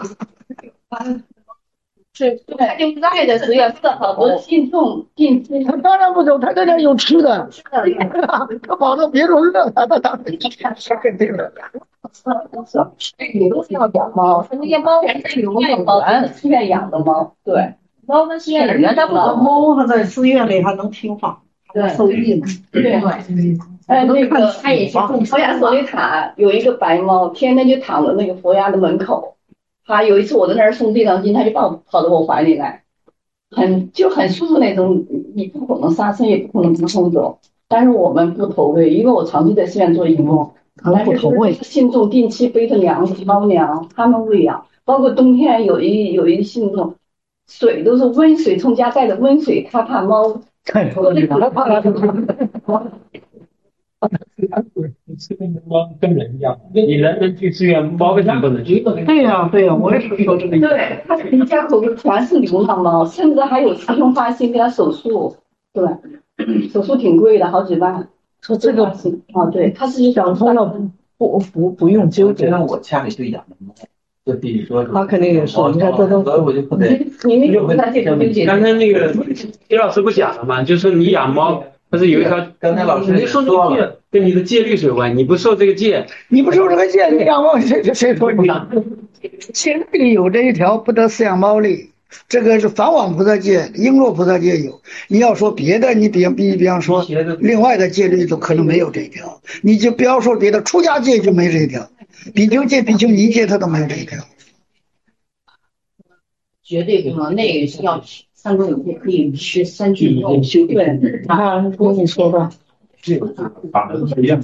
是，他就在的寺院，好多信众进去。 他当然不走，他在那有吃的，他跑到别处热，他他当然是肯定的。 你都是要养猫，说那些猫是有养猫，寺院养的猫，对，猫跟寺院里面它不同。 猫它在寺院里还能听话， 对， 受益嘛。 对对。呃，那个它也是佛牙舍利塔有一个白猫，天天就躺在那个佛牙的门口。他有一次我在那儿诵地藏经，他就抱跑到我怀里来，很就很舒服那种。你不可能杀生，也不可能不冲走。但是我们不投喂，因为我长期在寺院做义工， 但是不投喂。 信众定期背着粮食、猫粮，他们喂养。包括冬天有一有一信众，水都是温水，从家带的温水，他怕猫。 太多了，他怕它。 寺院的猫跟人一样，你人能去寺院，猫为什么不能去？ 对呀、啊，对呀、啊，我也是说这个意思。 对，他们家口全是流浪猫，甚至还有师兄发心给他手术，对，手术挺贵的，好几万。 说这个啊，对，他是想说要不不不用纠结。 让我家里就养的猫， 就比如说， 他肯定也是，你看这都， 所以我就不得， 你们有他这种理解？ 刚才那个李老师不讲了吗？就是你养猫，不是有一条， 刚才老师你说这个戒跟你的戒律是有关，你不受这个戒， 你不受这个戒，你养猫谁谁说你养？戒律里有这一条，不得饲养猫类。这个是梵网菩萨戒、璎珞菩萨戒有。你要说别的，你比比比方说另外的戒律就可能没有这一条。你就不要说别的，出家戒就没这一条，比丘戒、比丘尼戒他都没有这一条。 绝对不能，那个是要三个五戒可以吃三句肉修对。 啊，跟你说的， 法门不一样。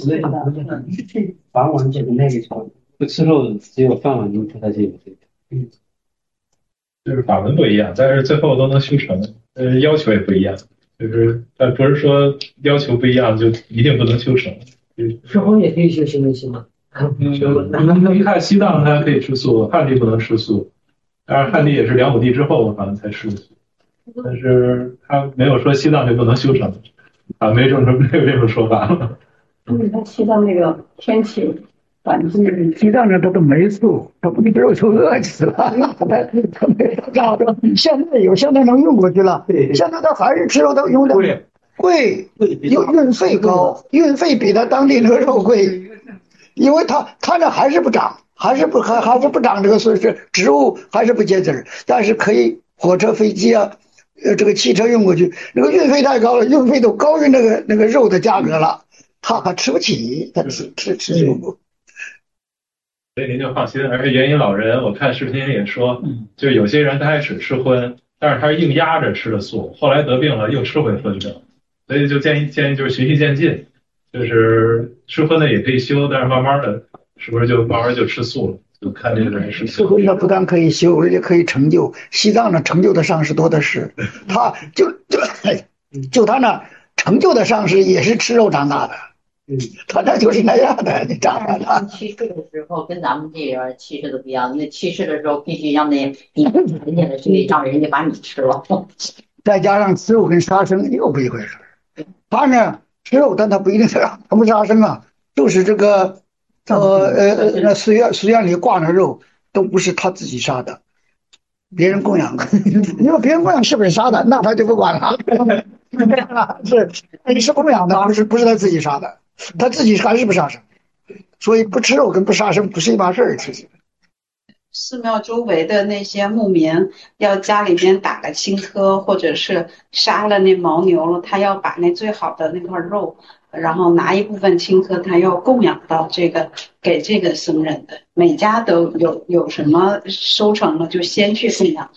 梵网戒的那个条，不吃肉只有梵网跟菩萨戒有这一条。嗯。 就是法门不一样，但是最后都能修成，呃，要求也不一样，就是但不是说要求不一样就一定不能修成。 吃荤也可以修行行吗？ 嗯，你看西藏它可以吃素，汉地不能吃素，当然汉地也是梁武帝之后好像才吃的素，但是他没有说西藏就不能修成，啊，没这种没有这种说法。 因为他西藏那个天气。 西藏人他都没素，他不吃肉就饿死了。他他没找着，现在有，现在能用过去了。现在他还是吃肉，他用的贵，又运费高，运费比他当地那个肉贵，因为他他那还是不长，还是不还还是不长这个，所以是植物还是不结籽，但是可以火车、飞机啊，呃，这个汽车运过去，那个运费太高了，运费都高于那个那个肉的价格了，他还吃不起，他吃吃吃肉。 所以您就放心，而且原因老人，我看视频也说，就是有些人他开始吃荤，但是他是硬压着吃的素，后来得病了又吃回荤的，所以就建议建议就是循序渐进，就是吃荤的也可以修，但是慢慢的，是不是就慢慢就吃素了？就看这个人是。 吃荤的不但可以修，而且可以成就。西藏的成就的上师多的是，他就就就他那成就的上师也是吃肉长大的。嗯，他那就是那样的，你长大了。 七世的时候跟咱们这边七世都不一样，那七世的时候必须让那你人家的是得让人家把你吃了。 再加上吃肉跟杀生又不一回事。他呢吃肉，但他不一定是他不杀生啊，就是这个呃呃那寺院寺院里挂那肉都不是他自己杀的，别人供养的。你说别人供养是不是杀的，那他就不管了。是你是供养的，不是不是他自己杀的。他自己还是不杀生，所以不吃肉跟不杀生不是一码事儿。其实， 寺庙周围的那些牧民要家里面打个青稞，或者是杀了那牦牛了，他要把那最好的那块肉，然后拿一部分青稞，他要供养到这个给这个僧人的。每家都有有什么收成了，就先去供养。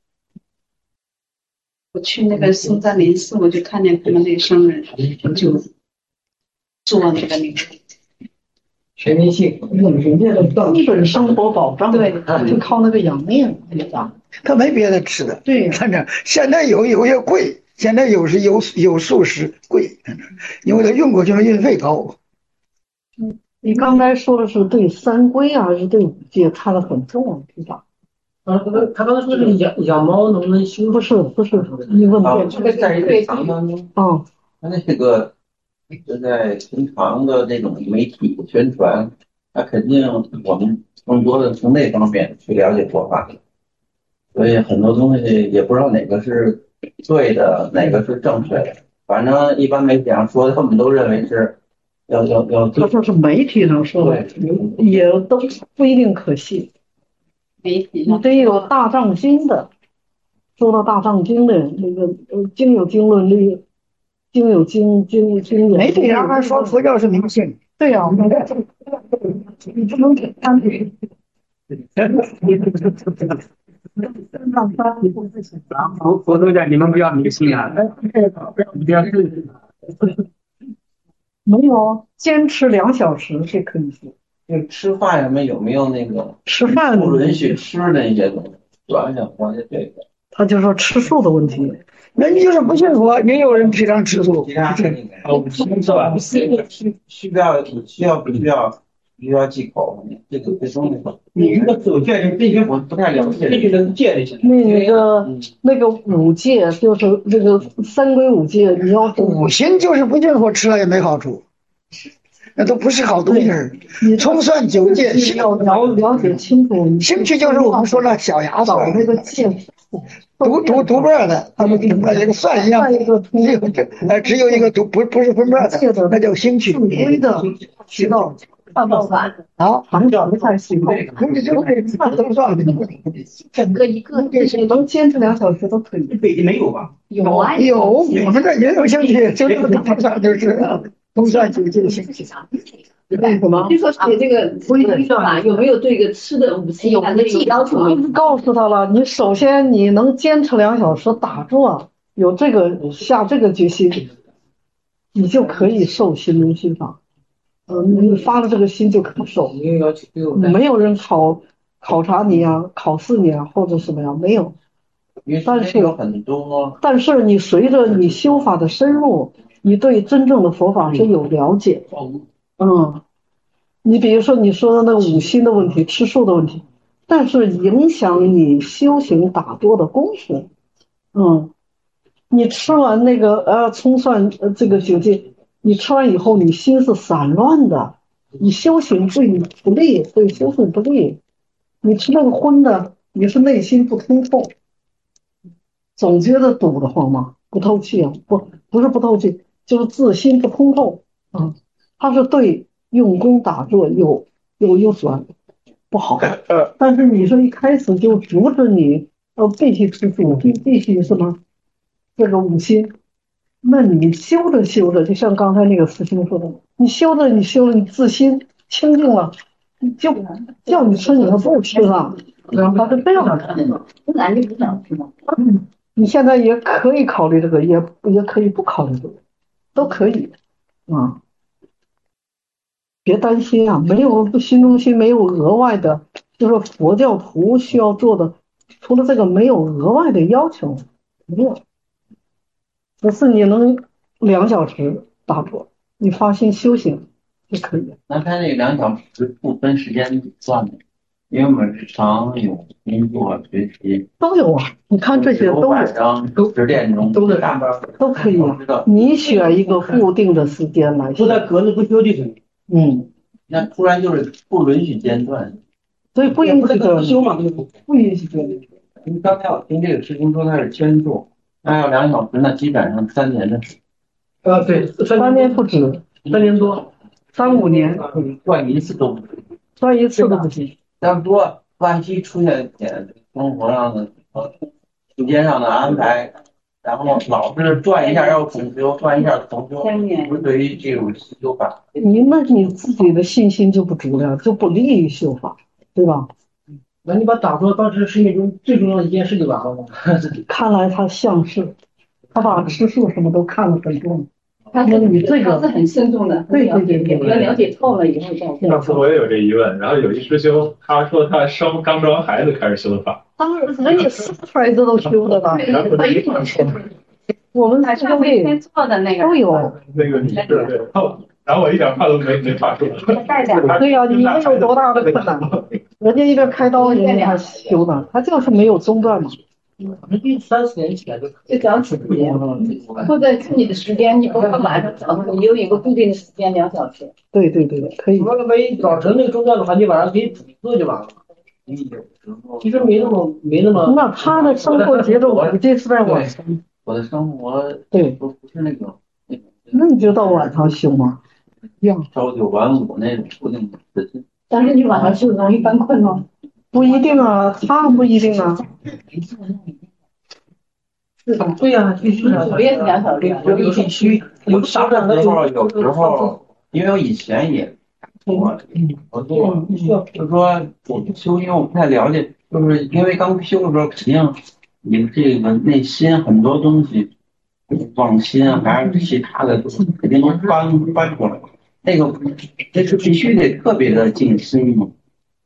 我去那个松赞林寺，我就看见他们那僧人就做那个那个全民性，人家的基本生活保障，对，就靠那个养命，对吧？ 他没别的吃的， 对， 看着现在有有些贵，现在有时有有素食贵，因为他运过去的运费高。 嗯，你刚才说的是对三规啊，还是对五戒看得很重，是吧？ 啊，他刚才说这个养养猫能不能修？ 不是不是，你问对， 这个在日常当中， 嗯， 他那个就在平常的这种媒体宣传，那肯定我们更多的从那方面去了解佛法，所以很多东西也不知道哪个是对的，哪个是正确的。反正一般媒体上说的，他们都认为是要要要。 他说是媒体上说的，也都不一定可信。 媒体你得有大藏经的，说到大藏经的人，那个呃经有经论律，经有经经经有。 媒体上还说佛教是迷信， 对呀、啊，你不能给他们。 佛佛都讲你们不要迷信啊，不要信。 没有，坚持两小时是可以说。 就吃饭上面有没有那个吃饭不允许吃的那些东西？主要想关键这个。 他就说吃素的问题， 那你就是不信佛，也有人提倡吃素。 其他的那个，哦，是吧？需需要需要不需要需要忌口？这个这东西， 你这个走戒就必须我不太了解， 必须能戒这些。 那个那个五戒就是那个三规五戒，你要五行就是不信佛吃了也没好处。 那都不是好东西儿。葱蒜酒戒， 你要了了解清楚。 兴趣就是我们说的小牙找蒜， 那个戒读读读本的，他们明白这个蒜一样， 一个只有这呃只有一个读不不是分瓣的，那叫兴趣。 正规的渠道看到法啊， 行长不太行， 空气就可以看都算了。 整个一个你能坚持两小时都可以。 北京没有吧？ 有啊有，我们这也有兴趣，就是通算就是通算酒戒兴趣。 为什么？ 就说写这个法有没有对这个吃的五七有个要求？ 告诉他了，你首先你能坚持两小时打坐，有这个下这个决心，你就可以受心灵心法。嗯，你发了这个心就可以受。没有人考考察你啊，考试你啊，或者什么呀，没有。但是有很多， 但是你随着你修法的深入，你对真正的佛法是有了解。嗯，你比如说你说的那个五心的问题，吃素的问题，但是影响你修行打坐的功夫。嗯，你吃完那个呃葱蒜呃这个酒戒，你吃完以后你心是散乱的，你修行对你不利，对修行不利。你吃那个荤的，你是内心不通透，总觉得堵得慌嘛，不透气啊，不不是不透气，就是自心不通透啊。嗯，它是对用功打坐有有有损，不好。但是你说一开始就阻止你呃必须吃素，必必须什么这个五心，那你修着修着，就像刚才那个师兄说的，你修着你修着，你自心清净了，就叫你吃你就不吃了，然后他是这样的。 不然就不想吃嘛。 嗯，你现在也可以考虑这个，也也可以不考虑这个，都可以啊。别担心啊，没有心中心没有额外的，就是佛教徒需要做的，除了这个没有额外的要求，没有，只是你能两小时打坐，你发心修行就可以了。 那他那两小时不分时间算的，因为我们日常有工作学习都有啊，你看这些都有， 晚上十点钟都在上班， 都可以啊。你选一个固定的时间来修， 不在格子不休就行。 嗯， 那突然就是不允许间断， 所以不允许不休嘛， 不允许间断。 因为刚才我听这个师兄说他是圈坐，那要两小时，那基本上三年的时间。 呃，对， 三年不止， 三年多， 三五年， 断一次都不行， 断一次都不行。 但是说万一出现点生活上的、时间上的安排，然后老是转一下要重修，转一下重修，不是对于这种修法， 你那你自己的信心就不足了，就不利于修法，对吧？ 那你把打坐当成生命中最重要的一件事就完了吗？ 看来他像是，他把吃素什么都看得很重。 他那你这个是很慎重的， 对对对对， 要了解透了以后再。 上次我也有这疑问，然后有一师兄他说他生刚生完孩子开始修的法， 当然人家生孩子都修的了，我们还是都天做的那个都有那个你是对，然后我一点话都没没发出来。 对呀，你们有多大的困难？人家一边开刀一边还修呢，他就是没有中断嘛。 三四年前就就找时间，或者看你的时间，你不会晚上早上，你有一个固定的时间两小时。 对对对，可以。 如果没早晨那个中断的话，你晚上可以补课就完了。其实没那么没那么。 那他的生活节奏估计是在晚上。 我的生活对不不是那种那种。 那你就到晚上修吗？一样。 朝九晚五那种固定的时间。 但是你晚上修容易犯困吗？ 不一定啊，他不一定啊。 是吧？ 对呀，必须的。 我也是两小时。 有有必须有啥的时候，有时候，因为我以前也我我做，就是说我修，因为我不太了解，就是因为刚修的时候，肯定你这个内心很多东西，妄心啊，还是其他的，肯定都翻翻出来。那个这是必须得特别的静心嘛。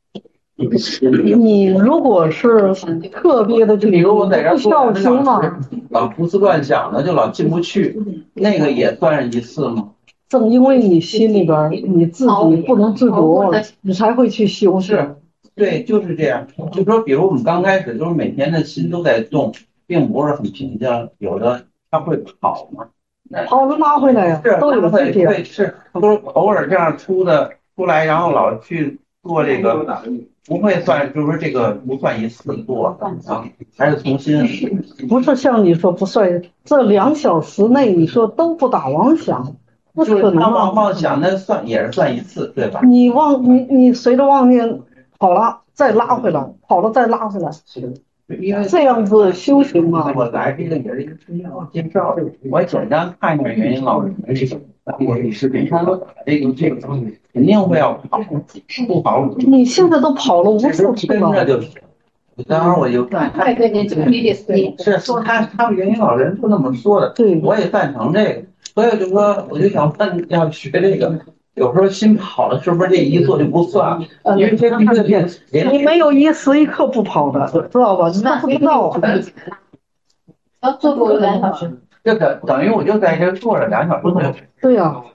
你如果是特别的， 比如我在这做不修嘛， 老胡思乱想的，就老进不去，那个也算是一次吗？ 正因为你心里边你自己不能自主，你才会去修饰。 对，就是这样。就说，比如我们刚开始就是每天的心都在动，并不是很平静，有的它会跑嘛。 跑了拉回来呀， 是都有这会些。 会是，都是偶尔这样出的出来，然后老去做这个，不会算，就是说这个不算一次做啊，还是重新。 不是像你说不算，这两小时内你说都不打妄想，不可能啊。 啊！ 妄想那算也是算一次，对吧？ 你妄你你随着妄念跑了，再拉回来，跑了再拉回来， 因为这样子修行嘛。 我来这个也是一个介绍，我简单看一下原因老师这个，我你视频上这个这个东西肯定会要跑，不跑。 你现在都跑了无数次了。 跟着就行。当然我就太跟你讲，你得是说他他们原因老人是那么说的， 对， 我也赞成这个，所以就说我就想问，要学这个，有时候心跑了，是不是这一做就不算？因为这个变， 你没有一时一刻不跑的，知道吧？你都不知道。 要做够两小时， 这等等于我就在这坐着两小时。 对呀、啊，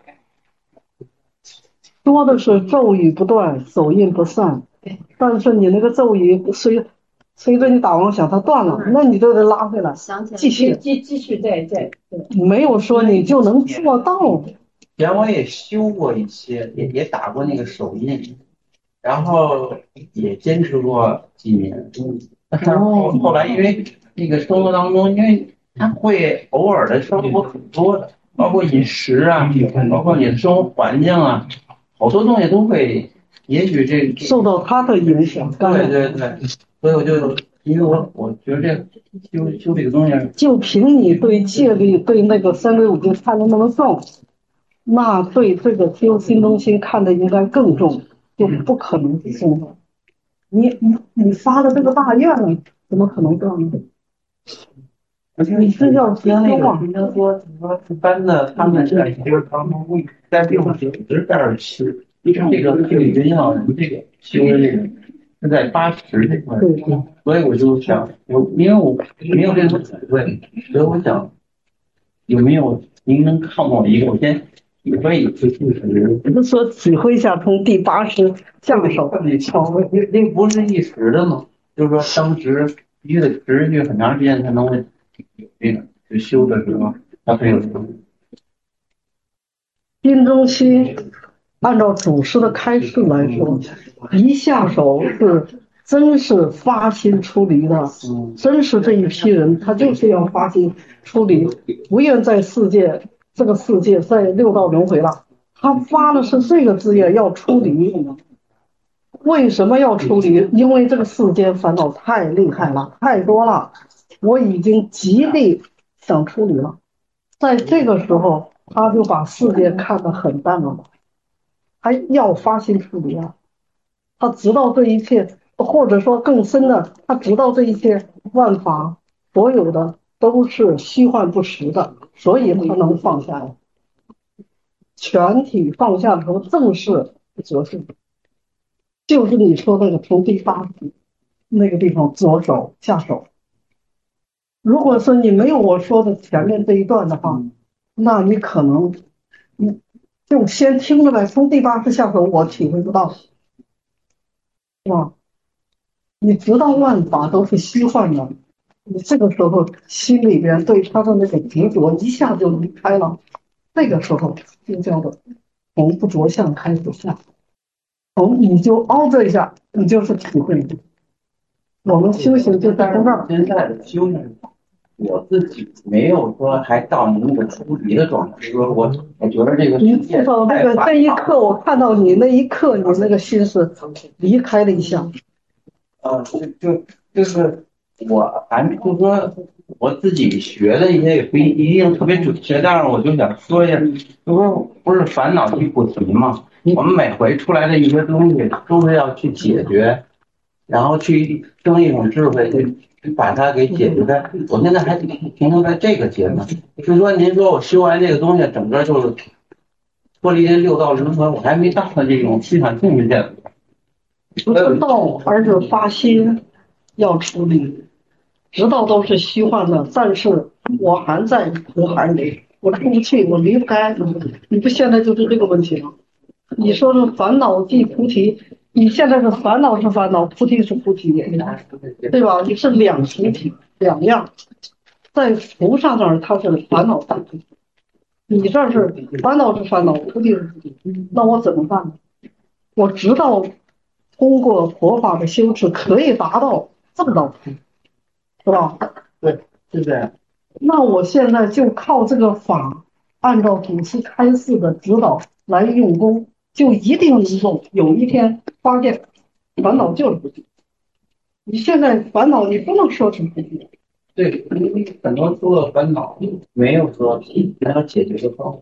说的是咒语不断，手印不散，但是你那个咒语随随着你打妄想它断了，那你就得拉回来，继续继继续再再。 没有说你就能做到。 以前我也修过一些，也也打过那个手印，然后也坚持过几年。但是后后来因为那个生活当中，因为它会偶尔的生活很多的，包括饮食啊，包括你的生活环境啊，好多东西都会，也许这受到它的影响。 对对对，所以我就因为我我觉得这修修这个东西， 就凭你对戒律对那个三规五矩看得那么重，那对这个修心中心看的应该更重，就不可能不重。你你你发了这个大愿了，怎么可能断呢？你是要听那个听他说说一般的他们在修当中会在六十在这儿修，因为这个这个云养人这个修的这个是在八十这块，所以我就想我因为我没有这种体会，所以我想有没有您能看我一个，我先体会一次事实。 你是说体会一下从第八十下手？ 那那不是一时的吗？就是说当时必须得持续很长时间才能会有这个去修的时候，它会有什么？ 心中心按照祖师的开示来说，一下手是真是发心出离的，真是这一批人他就是要发心出离，不愿在世界这个世界在六道轮回了，他发的是这个志愿要出离。为什么要出离？因为这个世间烦恼太厉害了，太多了，我已经极力想出离了。在这个时候他就把世界看得很淡了，还要发心出离啊！他知道这一切，或者说更深的，他知道这一切万法所有的都是虚幻不实的，所以他能放下来。全体放下头，正是哲性，就是你说那个从第八那个地方着手下手。如果是你没有我说的前面这一段的话，那你可能你就先听着呗，从第八次下手我体会不到，是吧？你知道万法都是虚幻的，你这个时候心里边对他的那个执着一下就离开了，这个时候就叫做从不着相开始下，从你就凹这一下，你就是体会。我们修行就在这儿。 现在的修行，我自己没有说还到你那个出离的状态，就是说我我觉得这个你至少那个这一刻，我看到你那一刻，你那个心是离开了一下。 呃，就就就是我还没就是说我自己学的一些也不一一定特别准确，但是我就想说一下，就是说不是烦恼即菩提嘛，我们每回出来的一些东西都是要去解决，然后去生一种智慧去。把它给解决开，我现在还停停留在这个阶段。就是说，您说我修完这个东西，整个就是脱离这六道轮回，我还没到的这种心想境界阶段。 不是道，而是发心要出离，知道都是虚幻的，但是我还在苦海里，我出不去，我离不开。你不现在就是这个问题吗？你说是烦恼即菩提。你现在是烦恼是烦恼，菩提是菩提，对吧？你是两菩提两样，在菩萨那儿它是烦恼大菩提， 你这是烦恼是烦恼，无地是无地，那我怎么办呢？我知道通过佛法的修持可以达到正道途，是吧？ 对，是这样。 那我现在就靠这个法，按照祖师开示的指导来用功，就一定能够有一天发现烦恼就是不地。你现在烦恼，你不能说成不地。 对，因为很多出了烦恼，没有说没有解决的方法，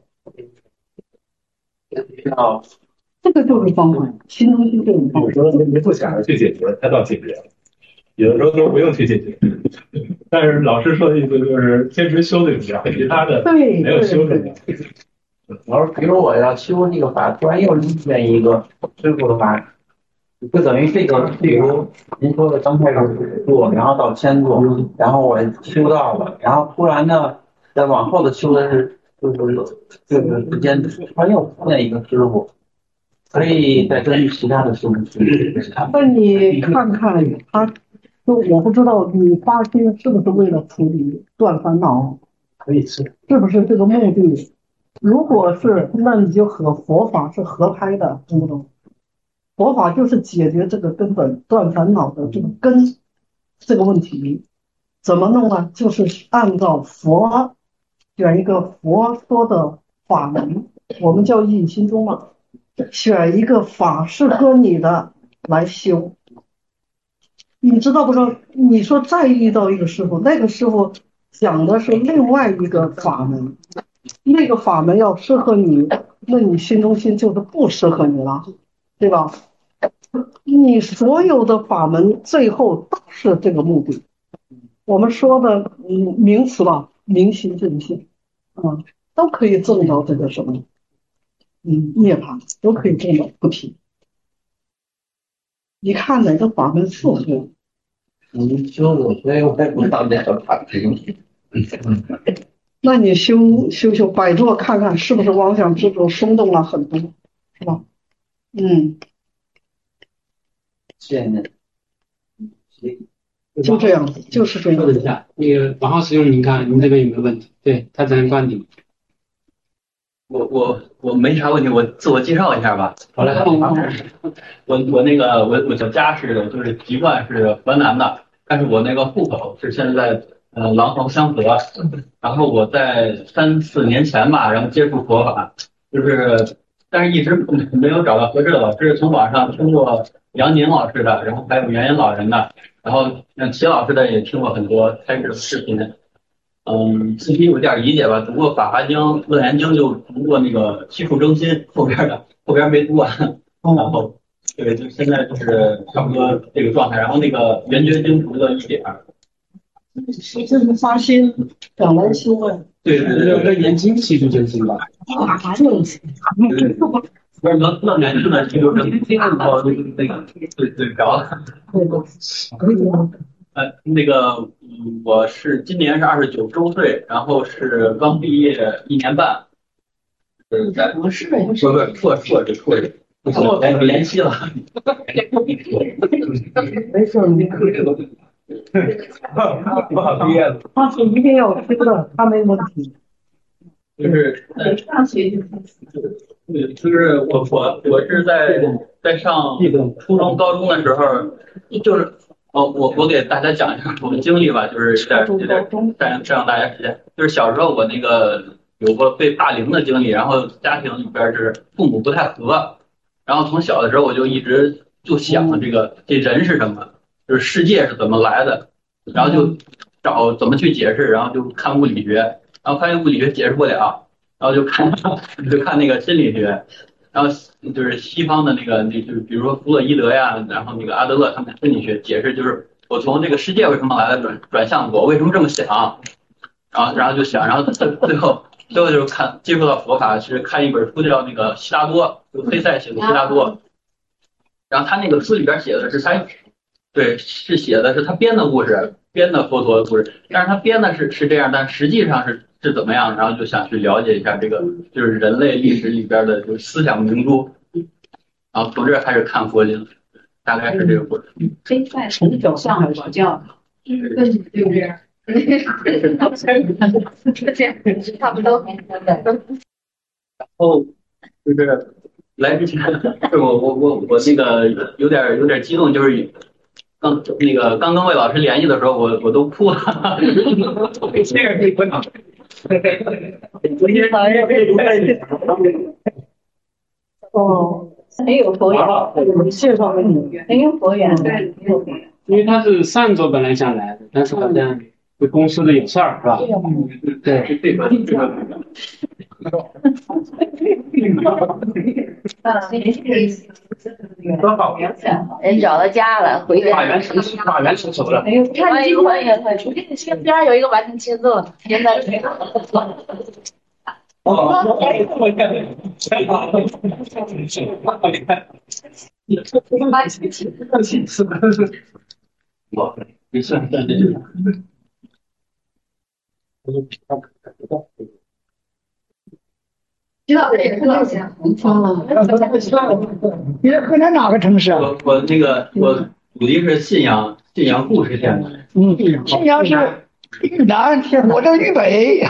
需要这个就是方法，心中心这种方法。 有时候你不想着去解决，它倒解决了；有的时候都不用去解决。但是老师说的意思就是坚持修这个，其他的没有修这个。 我说，比如我要修这个法，突然又遇见一个师傅的话，就等于这个，比如您说的刚开始做，然后到千做，然后我修到了，然后突然呢，在往后的修的是就是就是之间突然又出现一个师傅，所以再根据其他的师傅去。 那你看看他，就我不知道你发心是不是为了处理断烦恼， 可以是， 是不是这个目的？如果是，那你就和佛法是合拍的，懂不懂？佛法就是解决这个根本断烦恼的这个根这个问题，怎么弄呢？就是按照佛选一个佛说的法门，我们叫印心中嘛，选一个法适合你的来修。你知道不知道？你说再遇到一个师傅，那个师傅讲的是另外一个法门，那个法门要适合你，那你心中心就是不适合你了，对吧？你所有的法门最后都是这个目的。我们说的嗯名词吧，明心见性，嗯，都可以证到这个什么，嗯，涅槃，都可以证到不提。你看哪个法门适合？ 嗯，修我所以我也不知道那个法门。 那你修修修摆坐看看是不是妄想执着松动了很多，是吧？嗯， 现在就这样，就是这样。 等一下，那个王浩师兄，您看您这边有没有问题？对他咱观点。 我我我没啥问题，我自我介绍一下吧。 好嘞， 我我那个我我叫家是就是籍贯是河南的，但是我那个户口是现在在呃廊坊香河。然后我在三四年前吧，然后接触佛法，就是但是一直没有找到合适的老师，从网上听过杨宁老师的，然后还有袁岩老人的，然后像齐老师的也听过很多开示的视频。嗯，自己有点理解吧，读过《法华经》《楞严经》，就读过那个七处征心后边的，后边没读完。然后，对，就现在就是差不多这个状态。然后那个《圆觉经》读了一点儿。 这是发心想来修啊。 对对对， 楞严经七处征心吧。 啊，还有。 不是楞楞严经的七处征心，我那个对对着了。呃，那个，嗯，我是今年是二十九周岁，然后是刚毕业一年半，是在博士， 不是硕硕士硕士，哎，联系了， 没事，你可以。 不好毕业了， 他是一定要修的，他没问题。 就是在大学就对，就是我我我是在在上初中高中的时候，就是哦，我我给大家讲一下我的经历吧，就是有点有点占占用大家时间。就是小时候我那个有过被霸凌的经历，然后家庭里边是父母不太和，然后从小的时候我就一直就想这个这人是什么，就是世界是怎么来的，然后就找怎么去解释，然后就看物理学，然后发现物理学解释不了，然后就看就看那个心理学。然后就是西方的那个，那就是比如说弗洛伊德呀，然后那个阿德勒他们心理学解释，就是我从这个世界为什么来的转转向我为什么这么想，然后然后就想，然后最最后最后就是看接触到佛法是看一本书叫那个悉达多，就黑塞写的悉达多，然后他那个书里边写的是他对是写的是他编的故事，编的佛陀的故事，但是他编的是是这样，但实际上是是怎么样，然后就想去了解一下这个就是人类历史里边的就是思想明珠，然后从这开始看佛经，大概是这个过程。 黑塞从小上佛教，对对不对？ 差不多。 然后就是来之前，是我我我我那个有点有点激动，就是刚那个刚跟魏老师联系的时候，我我都哭了。这个可以分享。 哦， 很有佛缘， 介绍给你， 很有佛缘，对，很有佛缘。 因为他是上周本来想来的，但是好像对公司的有事儿，是吧？对，这个这个。 人找到家了，回来。 法源成熟，法源成熟了。 哎呦，看今天我给你身边有一个完成签字了，现在是。 哦，我看， 我没事， 知道哪个老乡？ 你在河南哪个城市啊？ 我我那个我祖籍是信阳信阳固始县的。 嗯，信阳是豫南，我这豫北。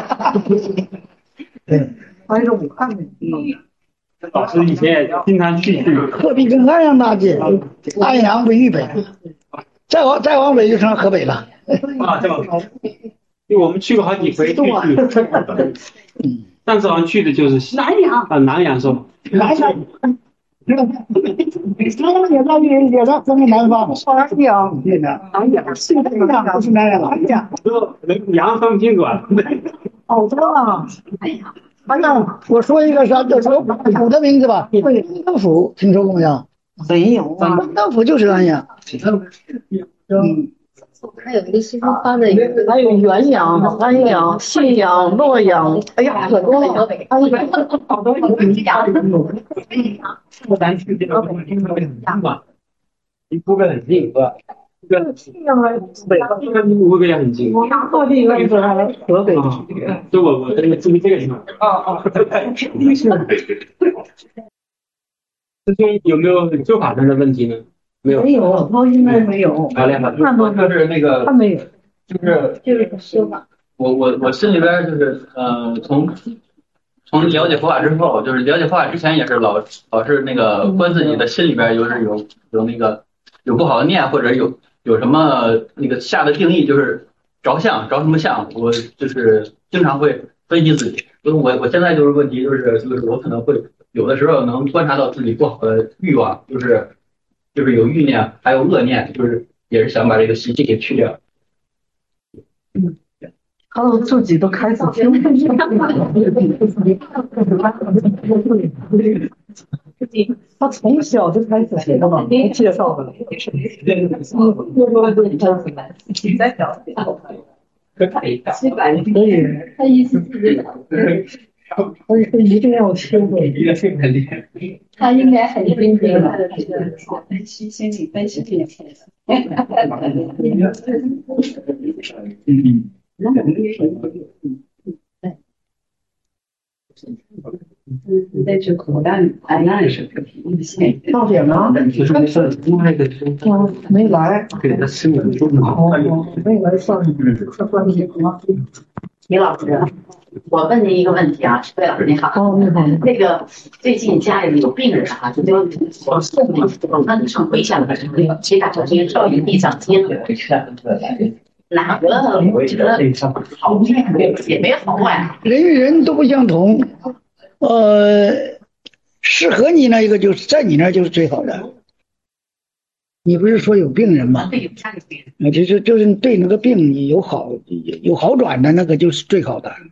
对， 挨着武汉的。 嗯。老师以前也经常去去。 鹤壁跟安阳大街，安阳为豫北，再往再往北就成河北了。 啊，这么高。因为我们去过好几回，去去。嗯。上次好像去的就是南阳啊，南阳是吧？ 南阳，南阳也在也也在分南方。南阳，对的，南阳，是南阳，不是南阳，南阳。 阳分不清楚啊。 好多啊！哎呀，反正我说一个啥，就说府的名字吧。对，安德府听说过没有？ 没有啊。 安德府就是安阳。嗯。 还有一个西方方的， 还有元阳、安阳、信阳、洛阳，哎呀，可多了。哎呀，好多好多阳。 不咱去这个地方嘛，离湖北很近是吧？ 信阳还北方， 离湖北也很近。 我们靠近那个河北。 就我我这个住这个地方。 啊啊， 师兄有没有修法上的问题呢？没有， 没有，他应该没有。 好嘞，好嘞。就是那个， 他没有， 就是就是修法。 我我我心里边就是呃，从从了解佛法之后，就是了解佛法之前也是老老是那个关自己的心里边有是有有那个有不好的念，或者有有什么那个下的定义，就是着相着什么相，我就是经常会分析自己。所以我我现在就是问题就是就是我可能会有的时候能观察到自己不好的欲望，就是。就是有欲念，还有恶念，就是也是想把这个习气给去掉。 嗯，他都自己都开始听。他从小就开始学的嘛，介绍的。 你在了解。 可以，他意思是。他是一定要修的， 他应该很认真的分析心理分析这些的。 嗯。 嗯，在这口袋里，哎，那也是个题线。 到点了，没来。 给他吃点粥。 哦，没来上，快关题了。 李老师，我问您一个问题啊，魏老师你好。 哦，你好。 那个最近家里有病人啊，就就我送那个那上回向的时候，七大小经少林地藏经，哪个我觉得好也没好坏。 人与人都不相同，呃，适合你那一个就是在你那就是最好的。你不是说有病人吗？ 对，有家里病人。 啊，就是就是对那个病你有好有好转的那个就是最好的。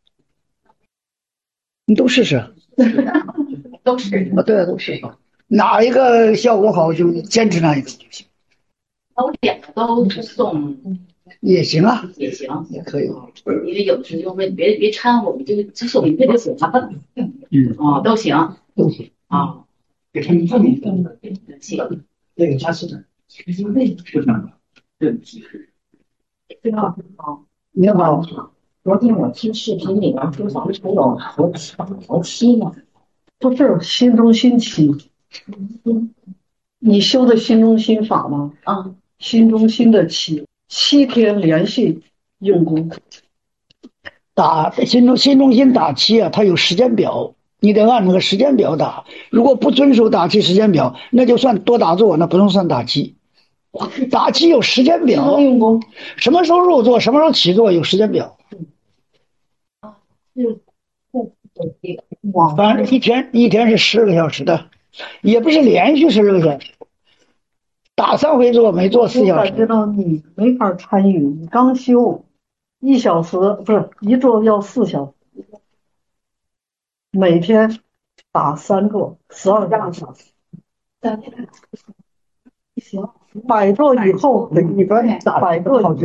你都试试。 都是啊，对，都是。哪一个效果好就坚持那一个就行。 我两个都送也行啊， 也行， 也可以。 因为有的时候问别别掺和，我就只送一个就行了。嗯，哦，都行， 都行啊。 行。 那个加是你好， 你好。 昨天我听视频里面说咱们还有佛佛七呢， 不是心中心起。你修的心中心法吗？ 啊， 心中心的七，七天连续用功。 打新中新中心打气啊，它有时间表，你得按那个时间表打。如果不遵守打气时间表，那就算多打坐，那不能算打气。打气有时间表， 用功， 什么时候入座，什么时候起坐，有时间表。反正一天一天是十个小时的，也不是连续十个小时，打三回坐，每坐四小时。 我知道你没法参与，你刚修一小时，不是一坐要四小时，每天打三坐，十二个小时。行，百坐以后， 一般百坐以后。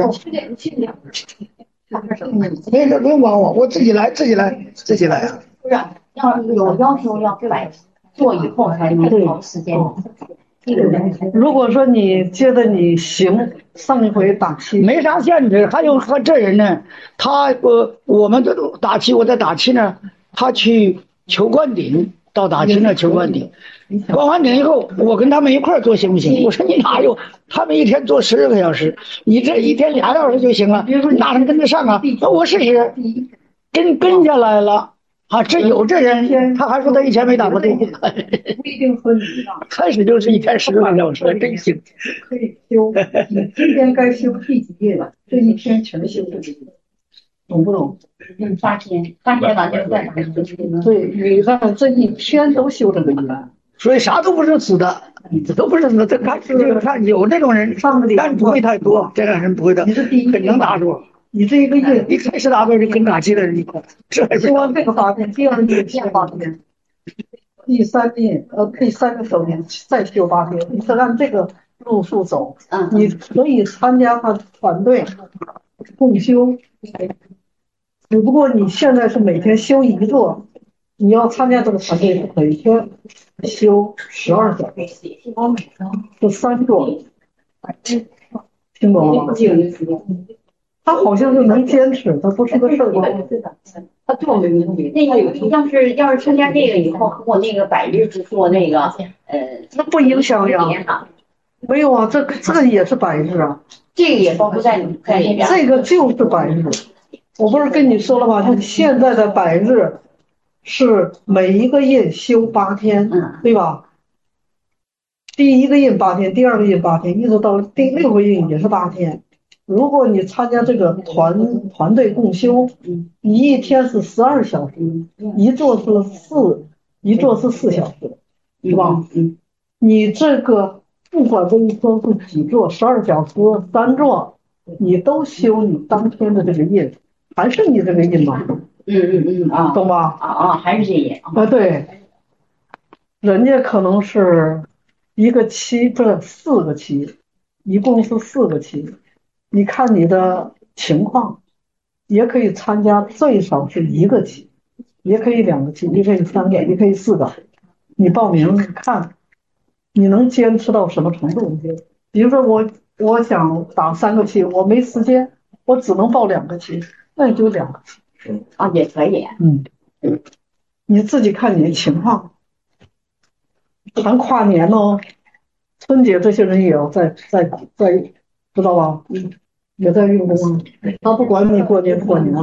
没事，不用管我，我自己来，自己来，自己来啊。 不是，要有要求要百坐以后才能调时间。 如果说你觉得你行，上一回打气没啥限制，还有他这人呢，他呃，我们这打气，我在打气呢，他去求灌顶，到打气那求灌顶，灌完顶以后，我跟他们一块儿做行不行？我说你哪有？他们一天做十个小时，你这一天俩小时就行了，哪能跟得上啊？我试试，跟跟下来了。啊，这有这人，他还说他以前没打过这个， 不一定和你一样。 开始就是一天十个小时，真行。 可以修，你今天该修第几页了？这一天全修这个，懂不懂？ 嗯，八天，八天完就算。 对，你看这一天都修这个页， 所以啥都不是死的，这都不是死的。这看这个看有这种人，但不会太多，这样人不会的，很能打住。 你这一个月一开始打坐就跟打气的人一块，这修完这个八天，第二页修八天，第三页呃第三个手天再修八天，你是按这个路数走， 嗯， 你可以参加他团队共修，只不过你现在是每天修一座，你要参加这个团队，每天修十二小时，是三座，听懂了吗？他好像是能坚持，他不是个事儿吧？ 他做那个，要是要是参加这个以后，和我那个百日之做那个，呃， 那不影响呀。没有啊，这个这个也是百日啊。 这个也包括在在里边。 这个就是百日，我不是跟你说了吗？他现在的百日是每一个印修八天，对吧？第一个印八天，第二个印八天，一直到第六个印也是八天。如果你参加这个团团队共修，你一天是十二小时，一座是四，一座是四小时，是吧？嗯，你这个不管这一天是几座，十二小时三座，你都修你当天的这个印，还是你这个印吗？ 嗯嗯嗯啊， 懂吧？ 啊啊，还是这印啊？对，人家可能是一个期，不是四个期，一共是四个期。你看你的情况，也可以参加最少是一个期，也可以两个期，也可以三个，也可以四个。你报名看，你能坚持到什么程度？比如说我我想打三个期，我没时间，我只能报两个期，那你就两个期啊，也可以。 嗯，你自己看你的情况。还跨年哦，春节这些人也要在在在，知道吧？嗯。也在用功啊，他不管你过年不过年，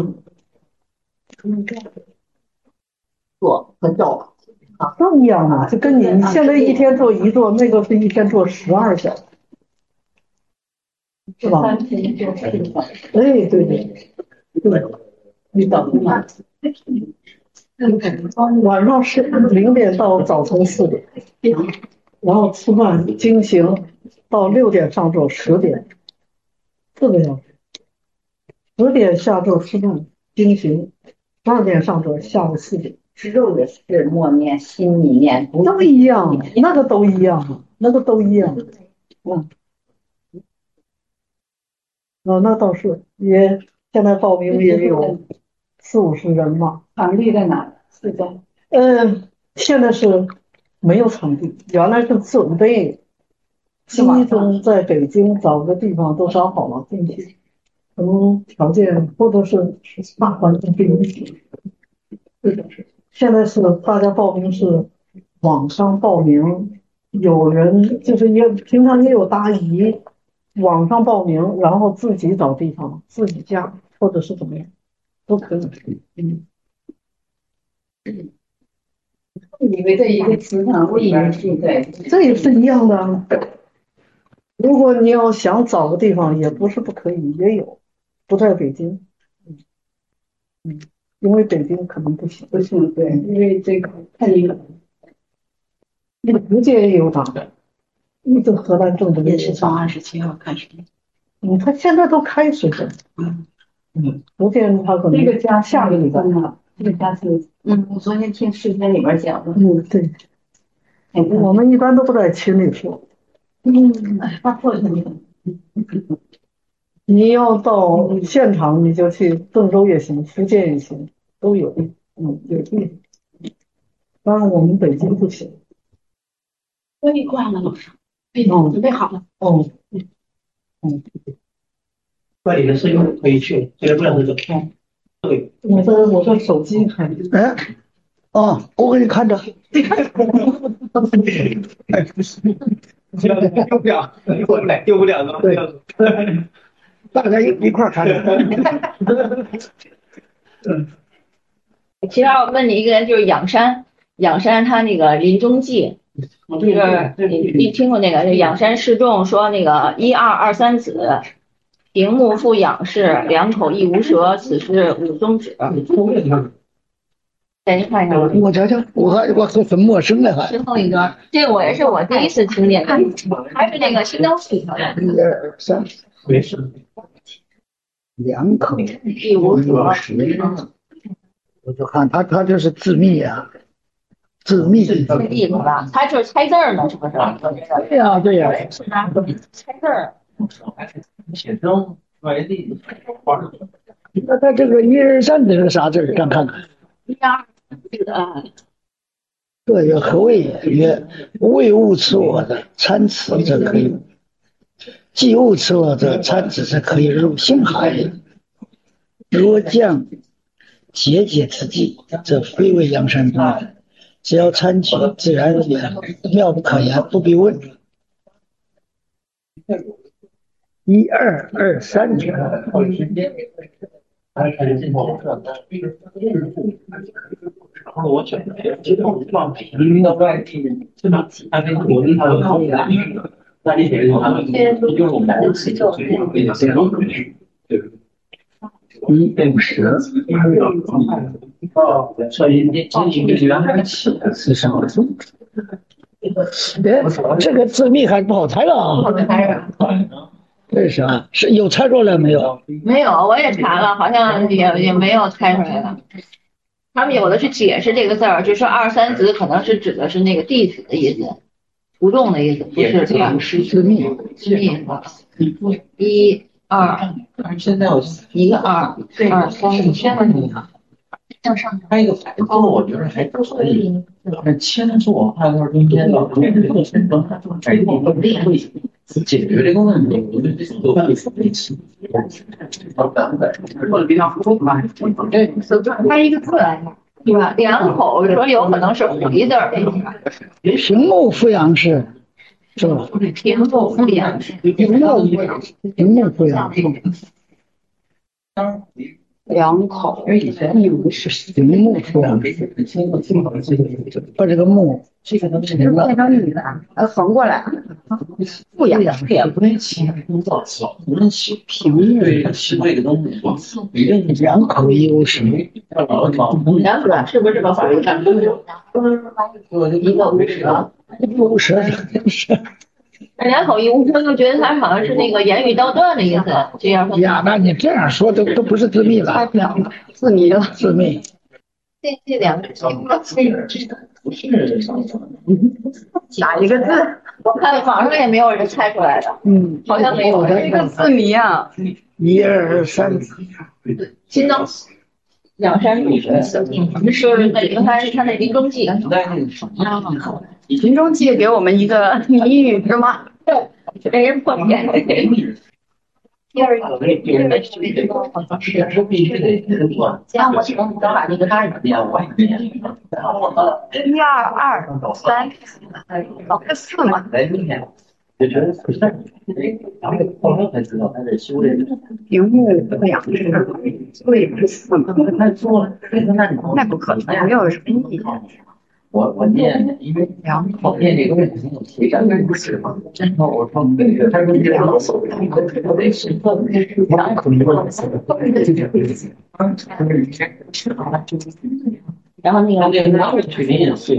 做和走啊，都一样啊，就跟你你现在一天做一座，那个是一天做十二小时，是吧？哎，对对对，你等嘛，晚上是零点到早晨四点，然后吃饭经行到六点上座，十点。四个小时，十点下座吃饭经行，十二点上座，下午四点。 吃肉的是默念、心里念， 都一样，那个都一样，那个都一样。嗯，哦，那倒是，也现在报名也有四五十人嘛。 场地在哪？四中。 嗯，现在是没有场地，原来是准备。七中在北京找个地方都找好了进去，可能条件或者是大环境不允许。是的是。现在是大家报名是网上报名，有人就是也平常也有答疑， 网上报名，然后自己找地方，自己加，或者是怎么样，都可以。嗯。 以为在一个祠堂里面住在， 这也是一样的。如果你要想找个地方，也不是不可以，也有，不在北京。嗯嗯，因为北京可能不行。 不行，对，因为这个太离谱。 那个福建也有党，一直荷兰政府也是从二十七号开始。 嗯，他现在都开始了。 嗯嗯，福建他可能这个家下个礼拜啊，这个家是，嗯，我昨天听视频里边讲的。 嗯，对。我们一般都不在群里说。 嗯，发错了你。 你要到现场，你就去郑州也行，福建也行，都有。嗯，有地。当然，我们北京不行。 我给挂了，老师。哦，准备好了。 哦。嗯。 那你的事情可以去，这个不能走。对。 我这我这手机还。 哎。哦，我给你看着。 哎，不是。丢不了，丢不了，丢不了的。 对。大家一一块看着。 其他我问你一个人，就是仰山，仰山他那个临终记，就是你你听过那个？就仰山示众说那个一二二三子，屏目复仰视，两口一无舌，此是五宗旨。带您看一下。 我瞧瞧，我还我很陌生的还。 最后一段，这个我也是我第一次听见的，还是那个新灯里头的。 一二三， 没事。 两口一无舌。 我就看他，他就是自密啊，自密。 自密是吧？他就是猜字儿呢，是不是？ 对呀，对呀。 是吧？猜字儿。 写生外地。 那他这个一二三这是啥字儿？咱看看。 一二呃。 这个何谓曰？未悟此我者，参此则可以悟；既悟此我者，参此则可以入心海。若将节节此际，则非为阳山宗。只要参取，自然也妙不可言，不必问。一二二三年。 我选的这种放平的外地人，是吧？还跟国内还有不一样。那你得他们用我们的词就最容易的这种对。 一对十。 哦，所以你这一个原来起的是什么？ 哎，这个字密还不好猜了啊！ 不好猜啊。 为啥？是有猜出来没有？ 没有，我也查了，好像也也没有猜出来的。他们有的是解释这个字儿，就说二三子可能是指的是那个弟子的意思，徒众的意思，不是这样。 自密， 自密一二， 现在我一个二，二三， 先问你啊。向上。 还有一个海字，我觉得还可以。那千座还有中间的这个千座，海字会解决这个问题。我觉得这个都可以一起。 或者比较复杂，对， 它一个字来着，对吧？两口说有可能是回字儿， 屏目复阳是是吧？ 屏目复阳是。 屏目屏目复阳是。 两口一无是屏目复阳，把这个目这个能变成女的，呃，横过来，不养也不能起工作， 不能起平对是这个东西， 两口一无是。 两口是不是这个法律上？一个无舌， 无舌是。 两口一无舌，就觉得他好像是那个言语道断的意思，这样说。 呀，那你这样说都都不是自密了， 猜不了了，自密了， 自密。 这这两个不是哪一个字？ 我看网上也没有人猜出来的， 嗯， 好像没有。 这个字谜啊， 一二三， 新灯，两山入水，是那个他是他的临终记。 临终记给我们一个谜语是吗？ 对，被人破解。第二个， 这个是必须得是说， 加我请你把那个单儿两万一二二三，哦，这四嘛。 就觉得不是，然后后来才知道他在修这个。 屏幕两只，对， 那做了， 那不可能，没有什么意义。 我我念，因为我念这个问题有题干不是嘛，然后我说那个他说这两手，我得是两口然后那个那个拿回去也是。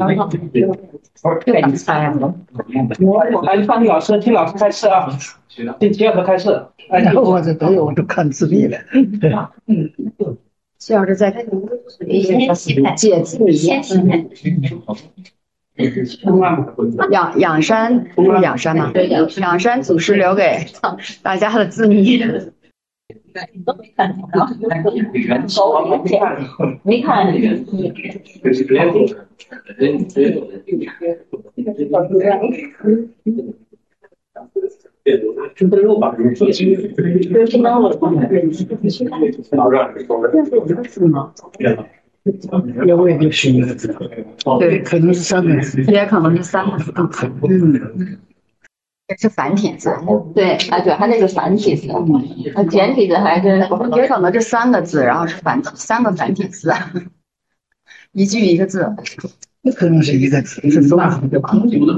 来，放老师听老师开示啊，听齐老师开示。 哎，我这都有，我都看自闭了。 嗯，齐老师在解字谜。仰仰山不是仰山吗？仰山祖师留给大家的字谜。 都没看懂，然后没看。 真的肉吧？ 真的肉。 也未必是一个字，对，可能是三个字， 也可能是三个字。嗯，这是繁体字。 对，啊，对，它这个繁体字，啊，简体字还是也可能是三个字，然后是繁体，三个繁体字，一句一个字。 也可能是一个字，是那对吧？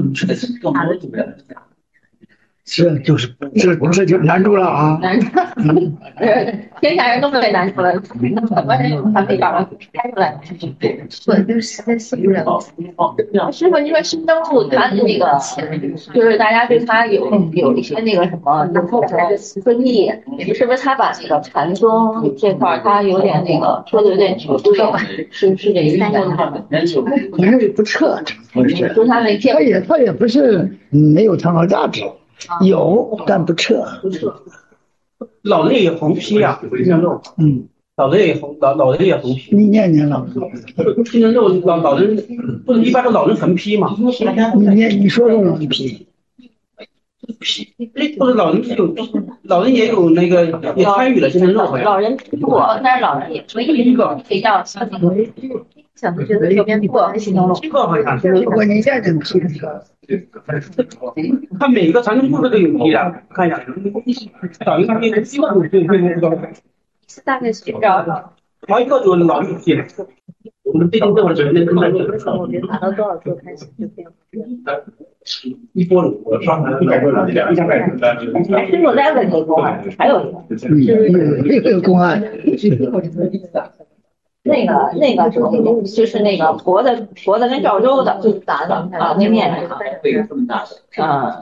这就是这这就难住了啊！ 难住，天下人都被难住了，关键还没找着开出来。 我就实在受不了。 师傅，你说新登录它的那个，就是大家对它有有一些那个什么争议，是不是他把那个禅宗这块他有点那个说的有点绝对，是是这意思？ 反正也不彻，不是， 就他那他也他也不是没有参考价值。有，但不撤。 不撤。老人也红批啊， 嗯， 老人也红，老老人也红批。 你念念老人。 新人肉老老人不是一般的老人横批嘛？ 你念你说说老人批。 批，或者老人有老人也有那个也参与了新人肉好像。 老人批过，但是老人也所以比较小心。小时觉得这边过还行动了。 这个好像是。 我你现在批的。 他每个长征故事都有批的，看一下。老人批的基本对对对对。 是大概学着。 好一个就是老人批的。我们最近这会儿准备跟那个。 我觉得打到多少度开始就变。 一波我上台一百多人，一千块钱。 哎，师傅再问你公案，还有一个， 嗯，这个公案。 那个那个就是那个婆子婆子跟赵州的打的啊，那面啊，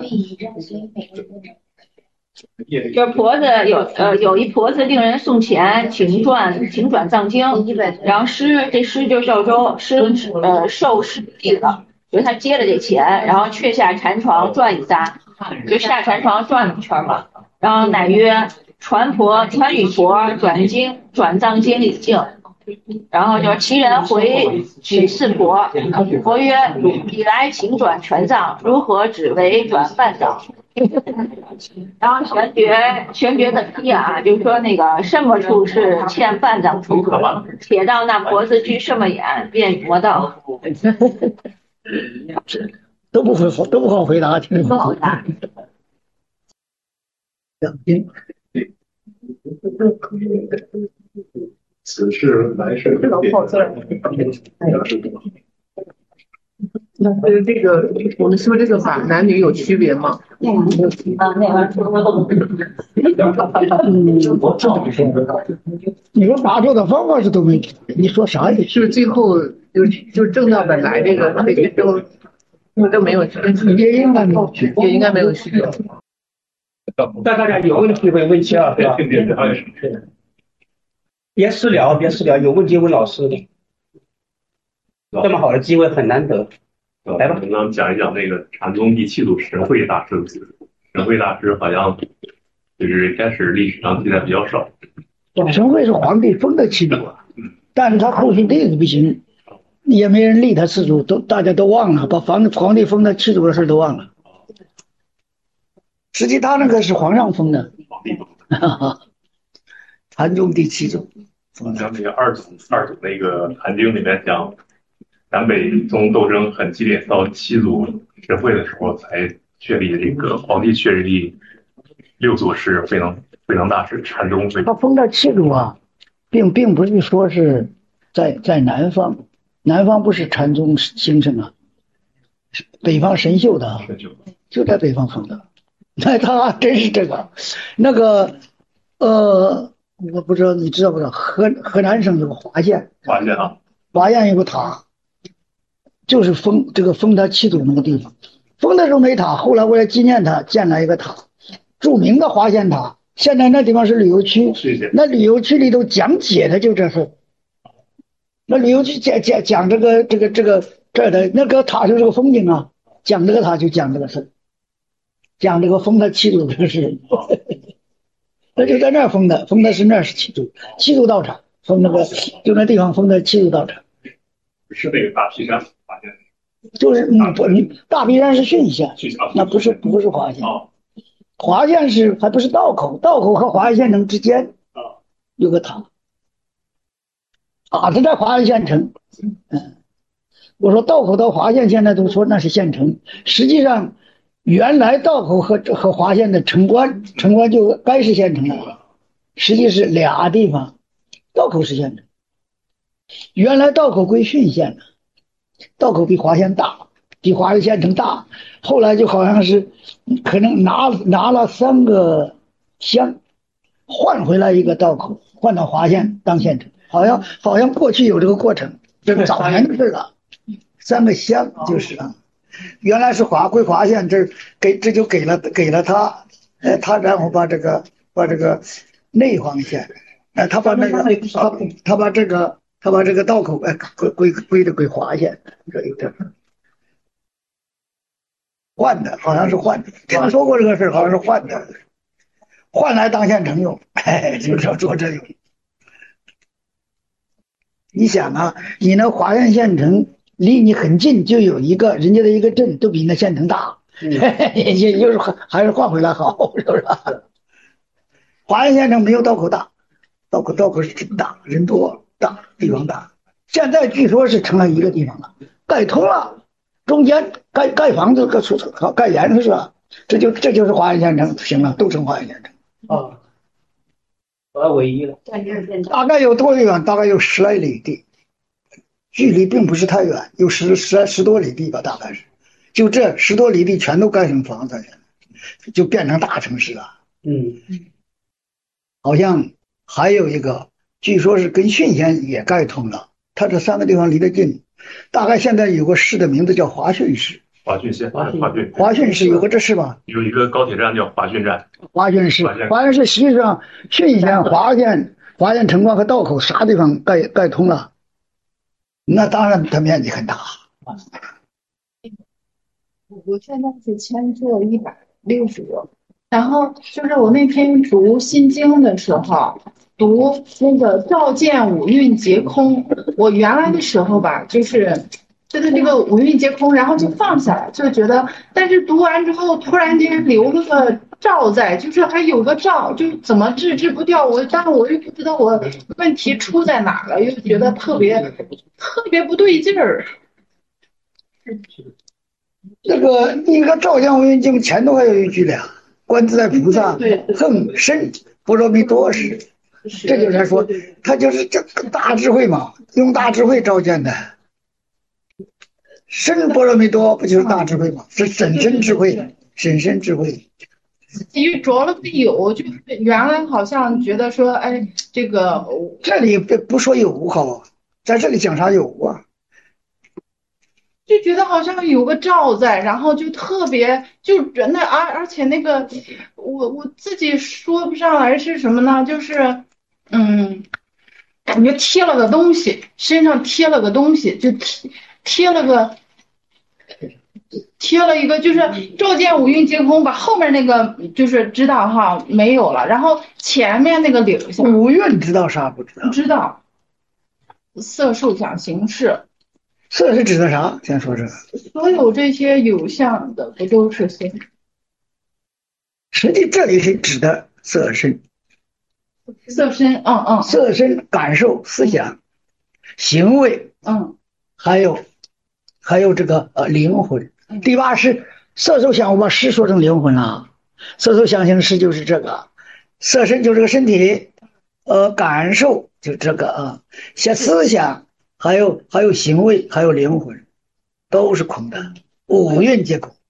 就是婆子有呃有一婆子令人送钱，请转请转藏经，然后师这师就是赵州师呃受师弟了，就是他接了这钱，然后却下禅床转一匝，就下禅床转了一圈嘛，然后乃曰传婆传与婆转经转藏经礼敬。然后就是其人回举四婆，婆曰：“彼来请转全藏，如何只为转半藏？”然后玄觉玄觉的批啊，就是说那个什么处是欠半藏处，且到那婆子具什么眼，便语魔道。 都不会都不好回答，听不好回答。 两边。 此事来世这个好字。那呃，这个我们说这个法男女有区别吗？ 嗯啊，那玩意你说答错的方法是都没，你说啥也是最后就就正到本来这个这个都都没有区别， 也应该没有区别， 也应该没有区别。 但大家有问题可以问齐老师啊。别私聊，别私聊，有问题问老师的。这么好的机会很难得，来吧。 我们讲一讲那个禅宗第七祖神会大师的故事。神会大师好像就是开始历史上记载比较少。 神会是皇帝封的七祖啊，但是他后续弟子不行，也没人立他四祖，都大家都忘了，把皇皇帝封的七祖的事都忘了。实际他那个是皇上封的。禅宗第七祖， 像那个二祖二祖那个《坛经》里面讲，南北宗斗争很激烈，到七祖神会的时候才确立这个皇帝确立六祖是非常非常大师，禅宗非他封的气度啊，并并不是说是在在南方，南方不是禅宗兴盛啊，北方神秀的，就在北方封的。那他真是这个，那个，呃，我不知道你知道不知道，河河南省有个华县， 华县啊， 华县有个塔，就是封这个封他气度那个地方，封的时候没塔，后来为了纪念他建了一个塔，著名的华县塔。现在那地方是旅游区，那旅游区里头讲解的就这事，那旅游区讲讲讲这个这个这个这儿的那个塔就是个风景啊，讲这个塔就讲这个事，讲这个封的气度这个事，那就在那儿封的，封的是那是气度，气度道场，封那个就那地方封的气度道场， 是那个大劈山华县， 就是嗯不，你大劈山是浚县，那不是不是华县。华县是还不是道口，道口和华县城之间有个塔，塔是在华县城。嗯，我说道口到华县现在都说那是县城，实际上原来道口和和华县的城关，城关就该是县城了，实际是俩地方，道口是县城，原来道口归浚县了，道口比华县大。比华县城大，后来就好像是可能拿拿了三个乡，换回来一个道口，换到华县当县城，好像好像过去有这个过程，这是早年的事了。三个乡就是啊，原来是华归华县，这给这就给了给了他，呃，他然后把这个把这个内黄县，呃，他把那个他他把这个他把这个道口哎归归归的归华县，这有这。换的，好像是换的，听说过这个事好像是换的，换来当县城用，哎，就是要做这用。你想啊，你那华县县城离你很近，就有一个人家的一个镇，都比那县城大，嗯、也就是还是换回来好，是不是？华县县城没有道口大，道口道口是真大，人多大，地方大。现在据说是成了一个地方了，盖通了。中间盖盖房子、盖出盖严实了，这就这就是华县县城，行了，都成华县县城。 啊，我唯一了。 大概有多远？大概有十来里地，距离并不是太远，有十十十多里地吧，大概是。就这十多里地全都盖成房子，就变成大城市了。 嗯， 好像还有一个，据说是跟浚县也盖通了，它这三个地方离得近。大概现在有个市的名字叫华浚市， 华浚县，华浚， 华浚市有个这市吧？ 有一个高铁站叫华浚站。 华浚市，华浚市实际上浚县、华县、华县城关和道口啥地方盖盖通了，那当然它面积很大。 我现在是签做一百六十多，然后就是我那天读《心经》的时候。读那个照见五蕴皆空，我原来的时候吧，就是就是这个五蕴皆空，然后就放下来，就觉得，但是读完之后突然间留了个照在，就是还有个照，就怎么治治不掉我，但是我又不知道我问题出在哪了，又觉得特别特别不对劲儿。 这个一个照见五蕴经前头还有一句呢，观自在菩萨横身般若蜜多时。这就是他说，他就是这个大智慧嘛，用大智慧照见的。身般若蜜多不就是大智慧吗？是审身智慧，审身智慧。 因为着了个有，就原来好像觉得说，哎，这个这里不不说有好，在这里讲啥有啊？ 就觉得好像有个照在，然后就特别就那而而且那个我我自己说不上来是什么呢？就是嗯，感觉贴了个东西，身上贴了个东西，就贴贴了个贴了一个，就是照见五蕴皆空，把后面那个就是知道哈没有了，然后前面那个留下。 五蕴知道啥不知道？ 不知道，色受想行识。 色是指的啥？先说这个。 所有这些有相的不都是心？ 实际这里是指的色身。 色身，嗯嗯。 色身感受、思想、行为， 嗯， 还有还有这个呃灵魂。第八是色受想，我把识说成灵魂了。色受想行识就是这个，色身就是个身体，呃，感受就这个啊，像思想，还有还有行为，还有灵魂，都是空的，五蕴皆空。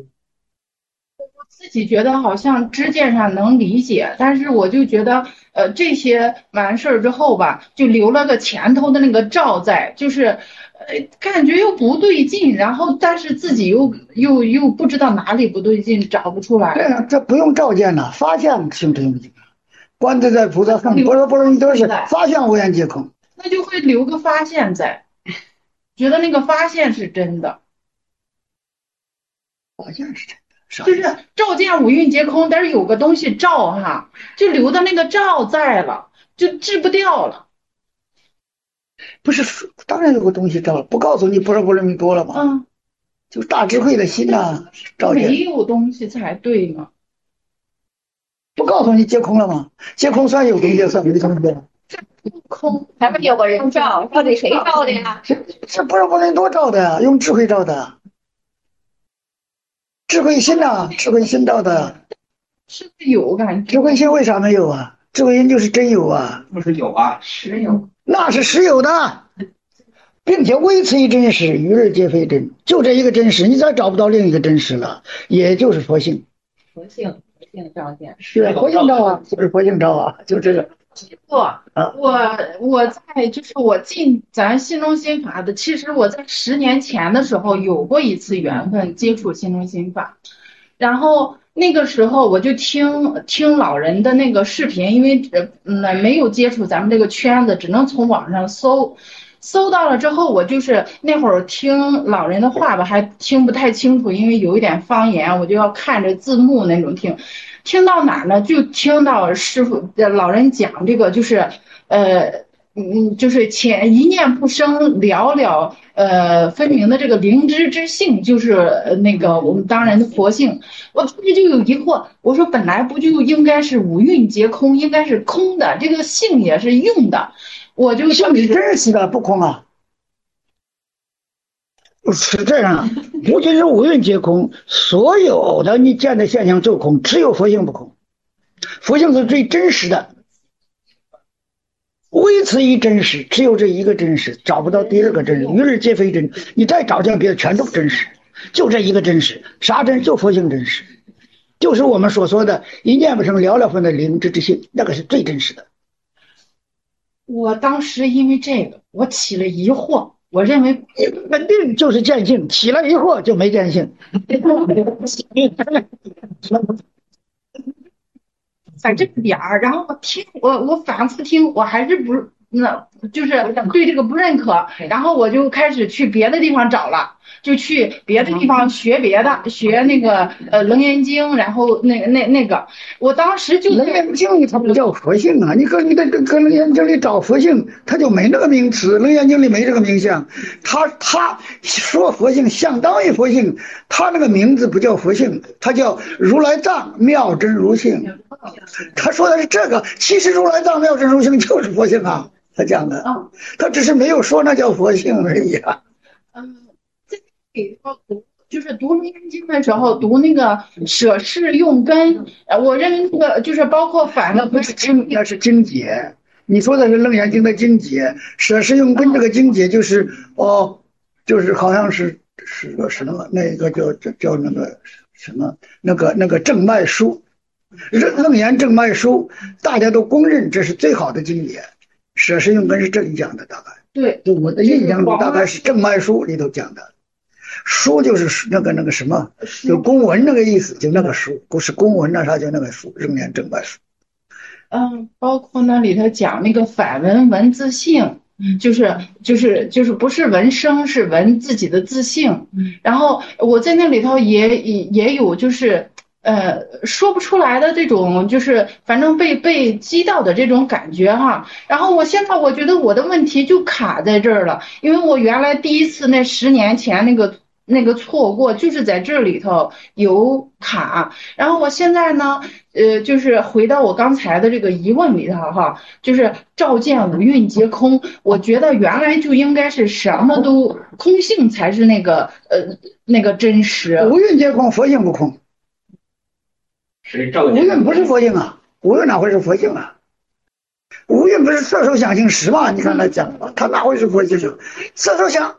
自己觉得好像知见上能理解，但是我就觉得，呃，这些完事儿之后吧，就留了个前头的那个照在，就是，呃，感觉又不对劲，然后但是自己又又又不知道哪里不对劲，找不出来。 对啊，这不用照见了，发现性真无境，观自在菩萨恨，不是不是都是发现无缘皆空， 那就会留个发现在，觉得那个发现是真的， 发现是真的。 就是照见五蕴皆空，但是有个东西照哈，就留的那个照在了，就治不掉了。 不是，当然有个东西照了，不告诉你不是不是你多了吗？ 嗯， 就大智慧的心呐、啊，照见。 没有东西才对嘛。 不告诉你皆空了吗？皆空算有东西，算没东西了。 空，还不有个人照，到底谁照的呀？ 是是不是不能多照的呀？用智慧照的。智慧心呐、啊，智慧心照的， 是有感觉。 智慧心为啥没有啊？智慧心就是真有啊， 不是有啊， 实有， 那是实有的，并且唯此一真实，与日皆非真，就这一个真实，你再找不到另一个真实了，也就是佛性。 佛性，佛性照见， 对，佛性照啊，就是佛性照啊，就这个。 不，我我在就是我进咱心中心法的，其实我在十年前的时候有过一次缘分接触心中心法，然后那个时候我就听听老人的那个视频，因为嗯没有接触咱们这个圈子，只能从网上搜，搜到了之后，我就是那会儿听老人的话吧，还听不太清楚，因为有一点方言，我就要看着字幕那种听。听到哪儿呢？就听到师傅老人讲这个，就是呃嗯，就是潜一念不生，了了呃分明的这个灵知之性，就是那个我们当然的佛性。我当时就有疑惑，我说本来不就应该是五蕴皆空，应该是空的，这个性也是用的，我就性是真实的，不空啊。是这样，不仅是五蕴皆空，所有的你见的现象就空，只有佛性不空。佛性是最真实的，唯此一真实，只有这一个真实，找不到第二个真实，于日皆非真。你再找见别的，全都真实，就这一个真实。啥真？就佛性真实，就是我们所说的一念不生，了了分的灵知之性，那个是最真实的。 我当时因为这个，我起了疑惑。我认为稳定就是见性，起了疑惑就没见性。 在这个点儿，然后我听我我反复听，我还是不那就是对这个不认可，然后我就开始去别的地方找了，就去别的地方学别的，学那个呃《楞严经》，然后那那那个，我当时就楞严经它不叫佛性啊，你搁你在搁楞严经里找佛性，它就没那个名词，楞严经里没这个名相，他他说佛性相当于佛性，他那个名字不叫佛性，他叫如来藏妙真如性，他说的是这个，其实如来藏妙真如性就是佛性啊。他讲的，他只是没有说那叫佛性而已啊。 嗯，在里头读就是读《楞严经》的时候，读那个舍事用根，我认为那个就是包括反了， 不是经，那是经解。你说的是《楞严经》的经解，舍事用根这个经解就是哦，就是好像是是个什么，那个叫叫叫那个什么那个那个正脉书，楞严正脉书，大家都公认这是最好的经解。舍事用根是这里讲的，大概对， 就我的印象中大概是正脉书里头讲的。书就是那个那个什么，就公文那个意思，就那个书，不是公文那啥叫那个书，楞严正脉书。 嗯，包括那里头讲那个反文文字性，就是就是就是不是文生，是文自己的自性。然后我在那里头也也也有就是。呃，说不出来的这种，就是反正被被击到的这种感觉哈。然后我现在我觉得我的问题就卡在这儿了，因为我原来第一次那十年前那个那个错过，就是在这里头有卡。然后我现在呢，呃，就是回到我刚才的这个疑问里头哈，就是照见五蕴皆空。我觉得原来就应该是什么都空性才是那个呃那个真实。 五蕴皆空，佛性不空。五蕴不是佛性啊，五蕴哪会是佛性啊？五蕴不是色受想行识嘛？你看他讲吧，他哪会是佛性？色受想，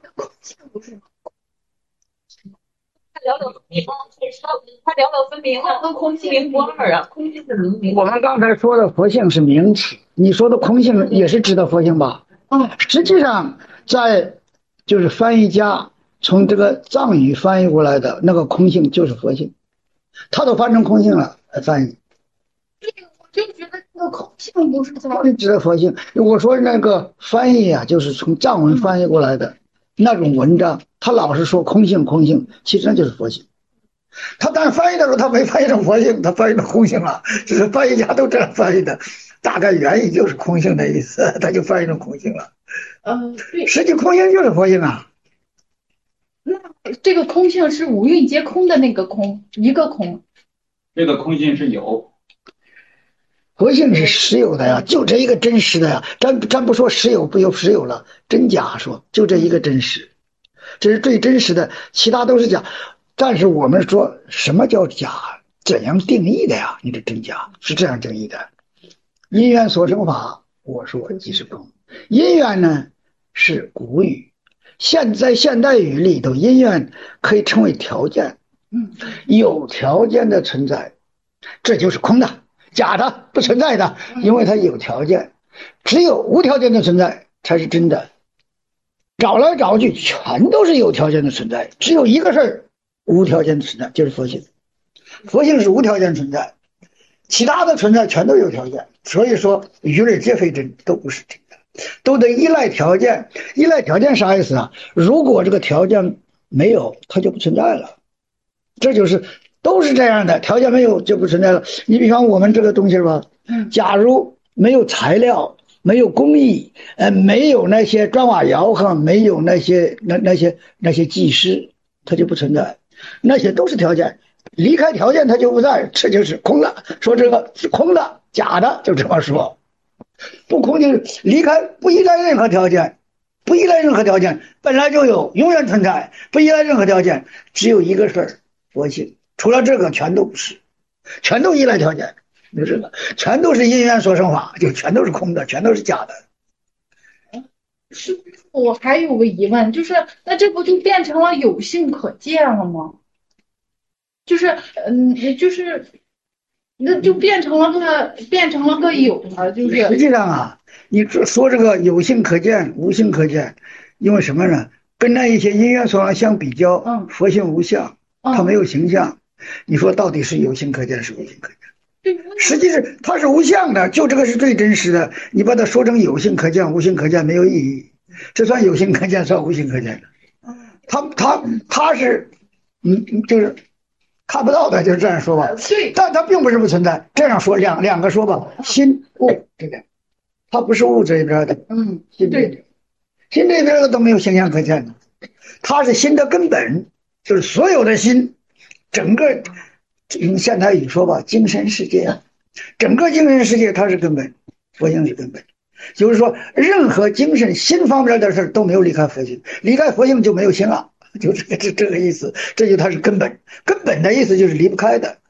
他聊聊分明，他聊聊分明啊，和空性不二啊，空性是明明。 我们刚才说的佛性是名词，你说的空性也是指的佛性吧？啊，实际上在就是翻译家从这个藏语翻译过来的那个空性就是佛性，他都翻成空性了来翻译。 就觉得这个空性不是在指的佛性。我说那个翻译啊，就是从藏文翻译过来的那种文章，他老是说空性空性，其实那就是佛性。他但翻译的时候，他没翻译成佛性，他翻译成空性了。只是翻译家都这样翻译的，大概原意就是空性的意思，他就翻译成空性了。 嗯，对， 实际空性就是佛性啊。 那这个空性是五蕴皆空的那个空，一个空。 这个空性是有。 佛性是实有的呀，就这一个真实的呀。咱咱不说实有不有实有了，真假说就这一个真实，这是最真实的，其他都是假。但是我们说什么叫假？怎样定义的呀？你的真假是这样定义的：因缘所生法，我说即是空。因缘呢是古语，现在现代语里头，因缘可以称为条件，嗯，有条件的存在，这就是空的。假的不存在的，因为它有条件，只有无条件的存在才是真的。找来找去全都是有条件的存在，只有一个事儿无条件的存在，就是佛性。佛性是无条件存在，其他的存在全都有条件。所以说鱼类皆非真，都不是真的，都得依赖条件。依赖条件啥意思啊？如果这个条件没有，它就不存在了。这就是都是这样的，条件没有就不存在了。你比方我们这个东西吧，假如没有材料，没有工艺，呃，没有那些砖瓦窑和没有那些那那些那些技师，它就不存在。那些都是条件，离开条件它就不在，这就是空的。说这个是空的、假的，就这么说。不空就是离开，不依赖任何条件，不依赖任何条件，本来就有，永远存在，不依赖任何条件，只有一个事儿，佛性。除了这个全都不是，全都依赖条件，就这个全都是因缘所生法，就全都是空的，全都是假的。 是，我还有个疑问，就是那这不就变成了有性可见了吗？就是嗯，就是那就变成了个变成了个有了，就是实际上啊，你说这个有性可见，无性可见，因为什么呢？跟那一些因缘所生相比较，嗯，佛性无相，它没有形象。你说到底是有性可见是无性可见？实际是它是无相的，就这个是最真实的。你把它说成有性可见、无性可见没有意义，这算有性可见，算无性可见的。它它它是，嗯，就是看不到的，就是这样说吧。 对， 但它并不是不存在。这样说两两个说吧，心物这个，它不是物这一边的，嗯，心对，心这边的都没有形象可见的，它是心的根本，就是所有的心。整个用现代语说吧，精神世界，整个精神世界它是根本，佛性是根本。就是说，任何精神心方面的事都没有离开佛性，离开佛性就没有心了，就这个这这个意思。这就它是根本，根本的意思就是离不开的。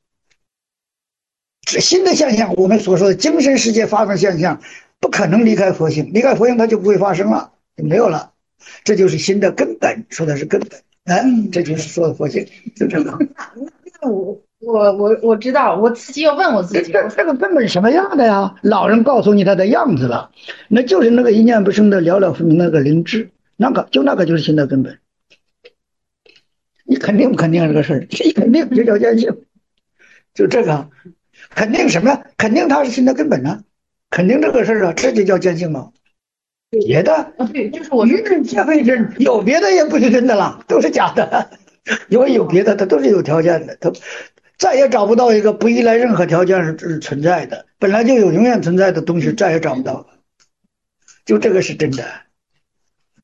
这新的现象，我们所说的精神世界发生现象，不可能离开佛性，离开佛性它就不会发生了，就没有了。这就是新的根本，说的是根本。哎，这就是说的佛性，就这个。 那我我我我知道，我自己要问我自己， 这这个根本什么样的呀？老人告诉你他的样子了，那就是那个一念不生的了了分明那个灵智，那个就那个就是心的根本。你肯定不肯定这个事儿？这一肯定就叫见性，就这个肯定什么呀？肯定它是心的根本呢，肯定这个事儿啊，这就叫见性吗？别的啊，对，就是我愚人皆非真，有别的也不是真的了，都是假的。因为有别的，它都是有条件的，它再也找不到一个不依赖任何条件是存在的，本来就有永远存在的东西，再也找不到了。就这个是真的。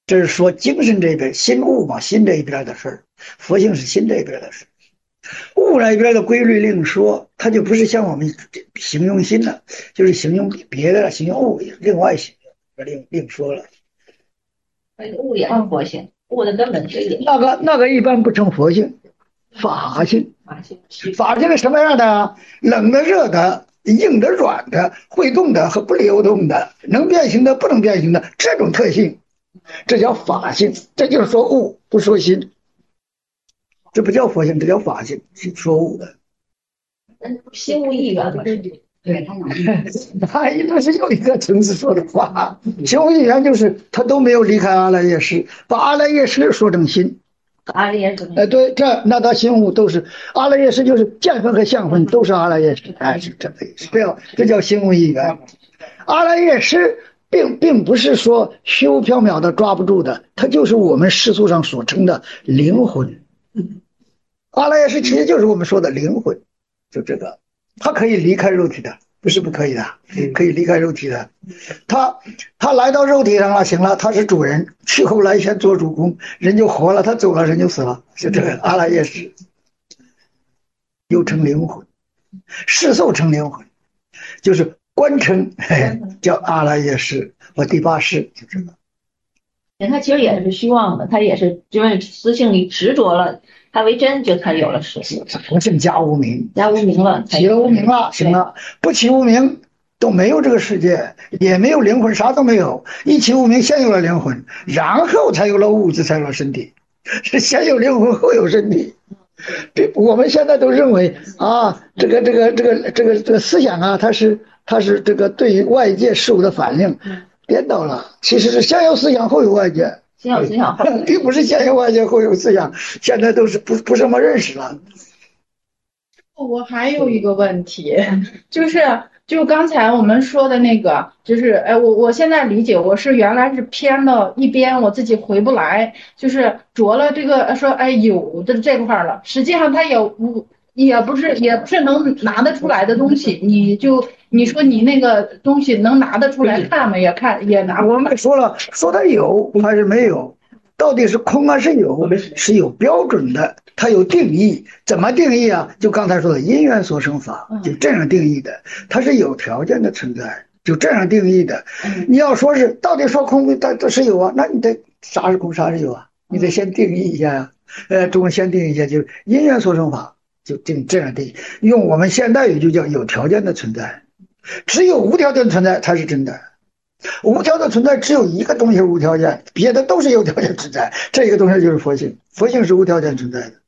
这是说精神这边心物嘛，心这一边的事儿，佛性是心这边的事。物那边的规律另说，它就不是像我们形容心了，就是形容别的了，形容物另外形容，另另说了。 物也是佛性，物的根本是那个那个一般不称佛性，法性。 法性， 法性是什么样的？冷的、热的、硬的、软的、会动的和不流动的，能变形的、不能变形的这种特性，这叫法性。这就是说物，不说心。这不叫佛性，这叫法性，是说物的。 心无一元嘛。 对他有， 他一定是有一个层次说的话。心无一元就是他都没有离开阿赖耶识，把阿赖耶识说成心。 阿赖耶识。 哎，对，这那他心物都是阿赖耶识，就是见分和相分都是阿赖耶识，哎，是这个意思。这样，这叫心无一元。阿赖耶识并并不是说虚无缥缈的抓不住的，它就是我们世俗上所称的灵魂。阿赖耶识其实就是我们说的灵魂，就这个。他可以离开肉体的，不是不可以的，可以离开肉体的。他他来到肉体上了，行了，他是主人，去后来先做主公，人就活了，他走了，人就死了，是这个阿赖耶识，又称灵魂，世受称灵魂，就是官称叫阿赖耶识或第八识，就这个。 他其实也是虚妄的，他也是因为私性里执着了。他为真，就才有了实性。 佛性加无名， 加无名了， 起了无名了，行了，不起无名都没有这个世界，也没有灵魂，啥都没有。一起无名，先有了灵魂，然后才有了物质，才有了身体。是先有灵魂，后有身体。这我们现在都认为啊，这个这个这个这个这个思想啊，它是它是这个对于外界事物的反应，颠倒了。其实是先有思想，后有外界。 先有思想， 并不是先有外界后有思想，现在都是不不这么认识了。 我还有一个问题，就是就刚才我们说的那个，就是哎，我我现在理解，我是原来是偏了一边，我自己回不来，就是着了这个说哎有的这块了，实际上它也无也不是也不是能拿得出来的东西，你就你说你那个东西能拿得出来看吗？也看也拿。 我们说了，说它有还是没有，到底是空还是有，是有标准的，它有定义。怎么定义啊？就刚才说的因缘所生法，就这样定义的，它是有条件的存在，就这样定义的。你要说是到底说空它它是有啊，那你得啥是空啥是有啊？你得先定义一下呀、啊。呃，中文先定义一下，就是因缘所生法。就定这样定，用我们现代语就叫有条件的存在，只有无条件存在才是真的。无条件存在只有一个东西是无条件，别的都是有条件存在。这一个东西就是佛性，佛性是无条件存在的。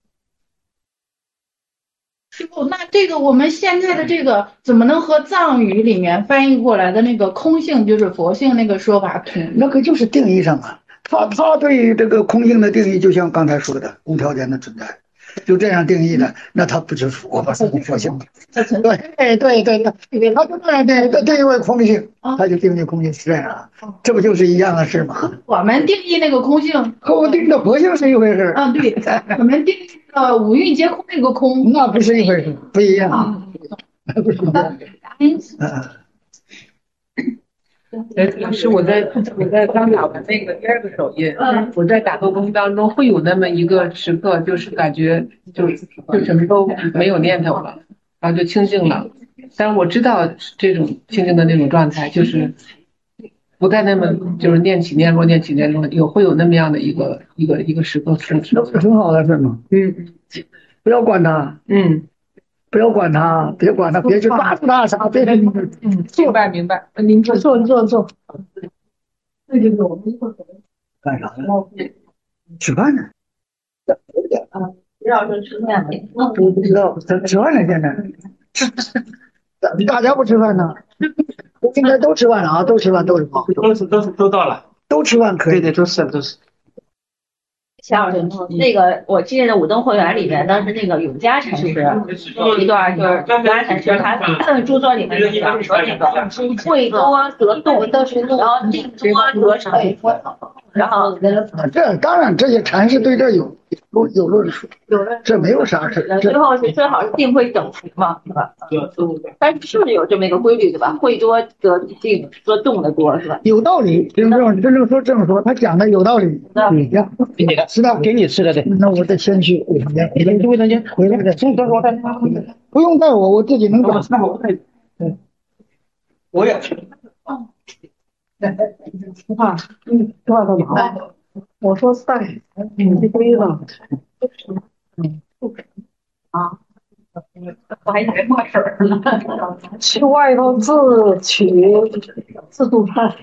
师傅，那这个我们现在的这个怎么能和藏语里面翻译过来的那个空性就是佛性那个说法同？ 那个就是定义上啊，他他对于这个空性的定义，就像刚才说的无条件的存在。就这样定义的，那他不就是我们说的佛性吗？对对对对，他就这样定义，定义为空性，他就定义空性是这样，这不就是一样的事吗？ 我们定义那个空性和我定义的佛性是一回事。 啊，对，我们定义的五蕴皆空那个空， 那不是一回事，不一样，不是一样。嗯。 哎，老师，我在我在刚打完那个第二个手印，我在打坐过程当中会有那么一个时刻，就是感觉就就什么都没有念头了，然后就清静了。但是我知道这种清静的那种状态，就是不再那么就是念起念落念起念落，有会有那么样的一个一个一个时刻出现。 那是很好的事嘛。嗯，不要管他。嗯。不要管他，别管他，别去抓住他啥，别去。 嗯，明白明白。您坐坐坐坐。 这就是我们一会儿干啥呢？吃饭呢。 啊，不要说吃饭呢。 我不知道，咱吃饭呢现在。大家不吃饭呢？应该都吃饭了啊，都吃饭都是好。 都是都是都到了。 都吃饭可以。 对对，都是都是。 夏老师，那个我记得《五灯会员》里面当时那个永嘉禅师有一段，就是永嘉禅师他著作里面讲说那个会多得动，然后定多得成。 然后啊，这当然这些阐释对这有有有论述， 有了， 这没有啥事。 最后是最好是定会等幅嘛，是吧？但是是不是有这么一个规律，对吧？会多则定则动的多，是吧？ 有道理，真正真正说这么说，他讲的有道理。嗯，呀，是的， 给你吃的，对。 那我得先去卫生间， 你去卫生间， 回来再。 你等会儿带。 不用带我，我自己能打。 那我带。对，我也去。 吃饭，嗯，吃饭干嘛？我说带你这杯子。嗯。啊。 我还以为挂水呢。 去外头自取自助餐。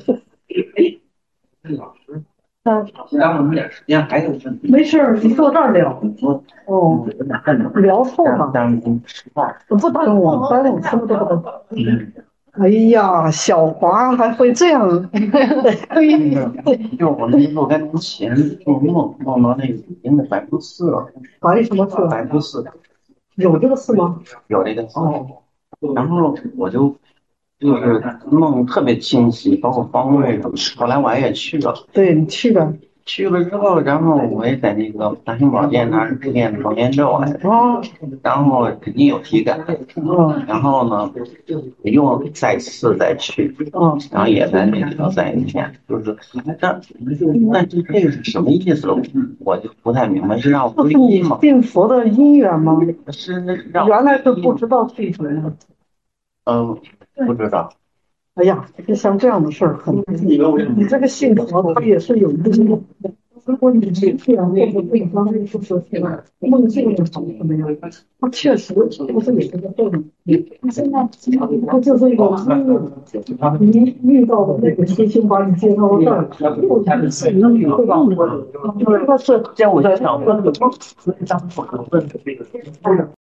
嗯，耽误你点时间，还有问题。 没事，你坐这儿聊。哦，聊透了。 耽误吃饭。 不耽误，耽误什么都不耽误。哎呀，小华还会这样。 就我那若干年前做梦梦到那个应该百度寺了。 白什么寺？ 百度寺。 有这个寺吗？ 有这个寺。然后我就就是梦特别清晰，包括方位什么。后来我也去了。 对，你去了。 去了之后，然后我也在那个大雄宝殿那儿练保健咒来着。 哦。然后肯定有体感。 嗯。 然后呢，又再次再去。 嗯。 然后也在那里头再练，就是那那这这个是什么意思？我就不太明白，是让我这是你信佛的因缘吗？ 是让原来是不知道信什么。 嗯，不知道。 哎呀，就像这样的事儿很，你这个信佛，它也是有一个，如果你去这样或者对方就是梦境的什么什么样，它确实不是有这个作用。现在它就是一个你遇到的那个事情把你接到这儿，对吧？它是这样我就想问，当我问的这个。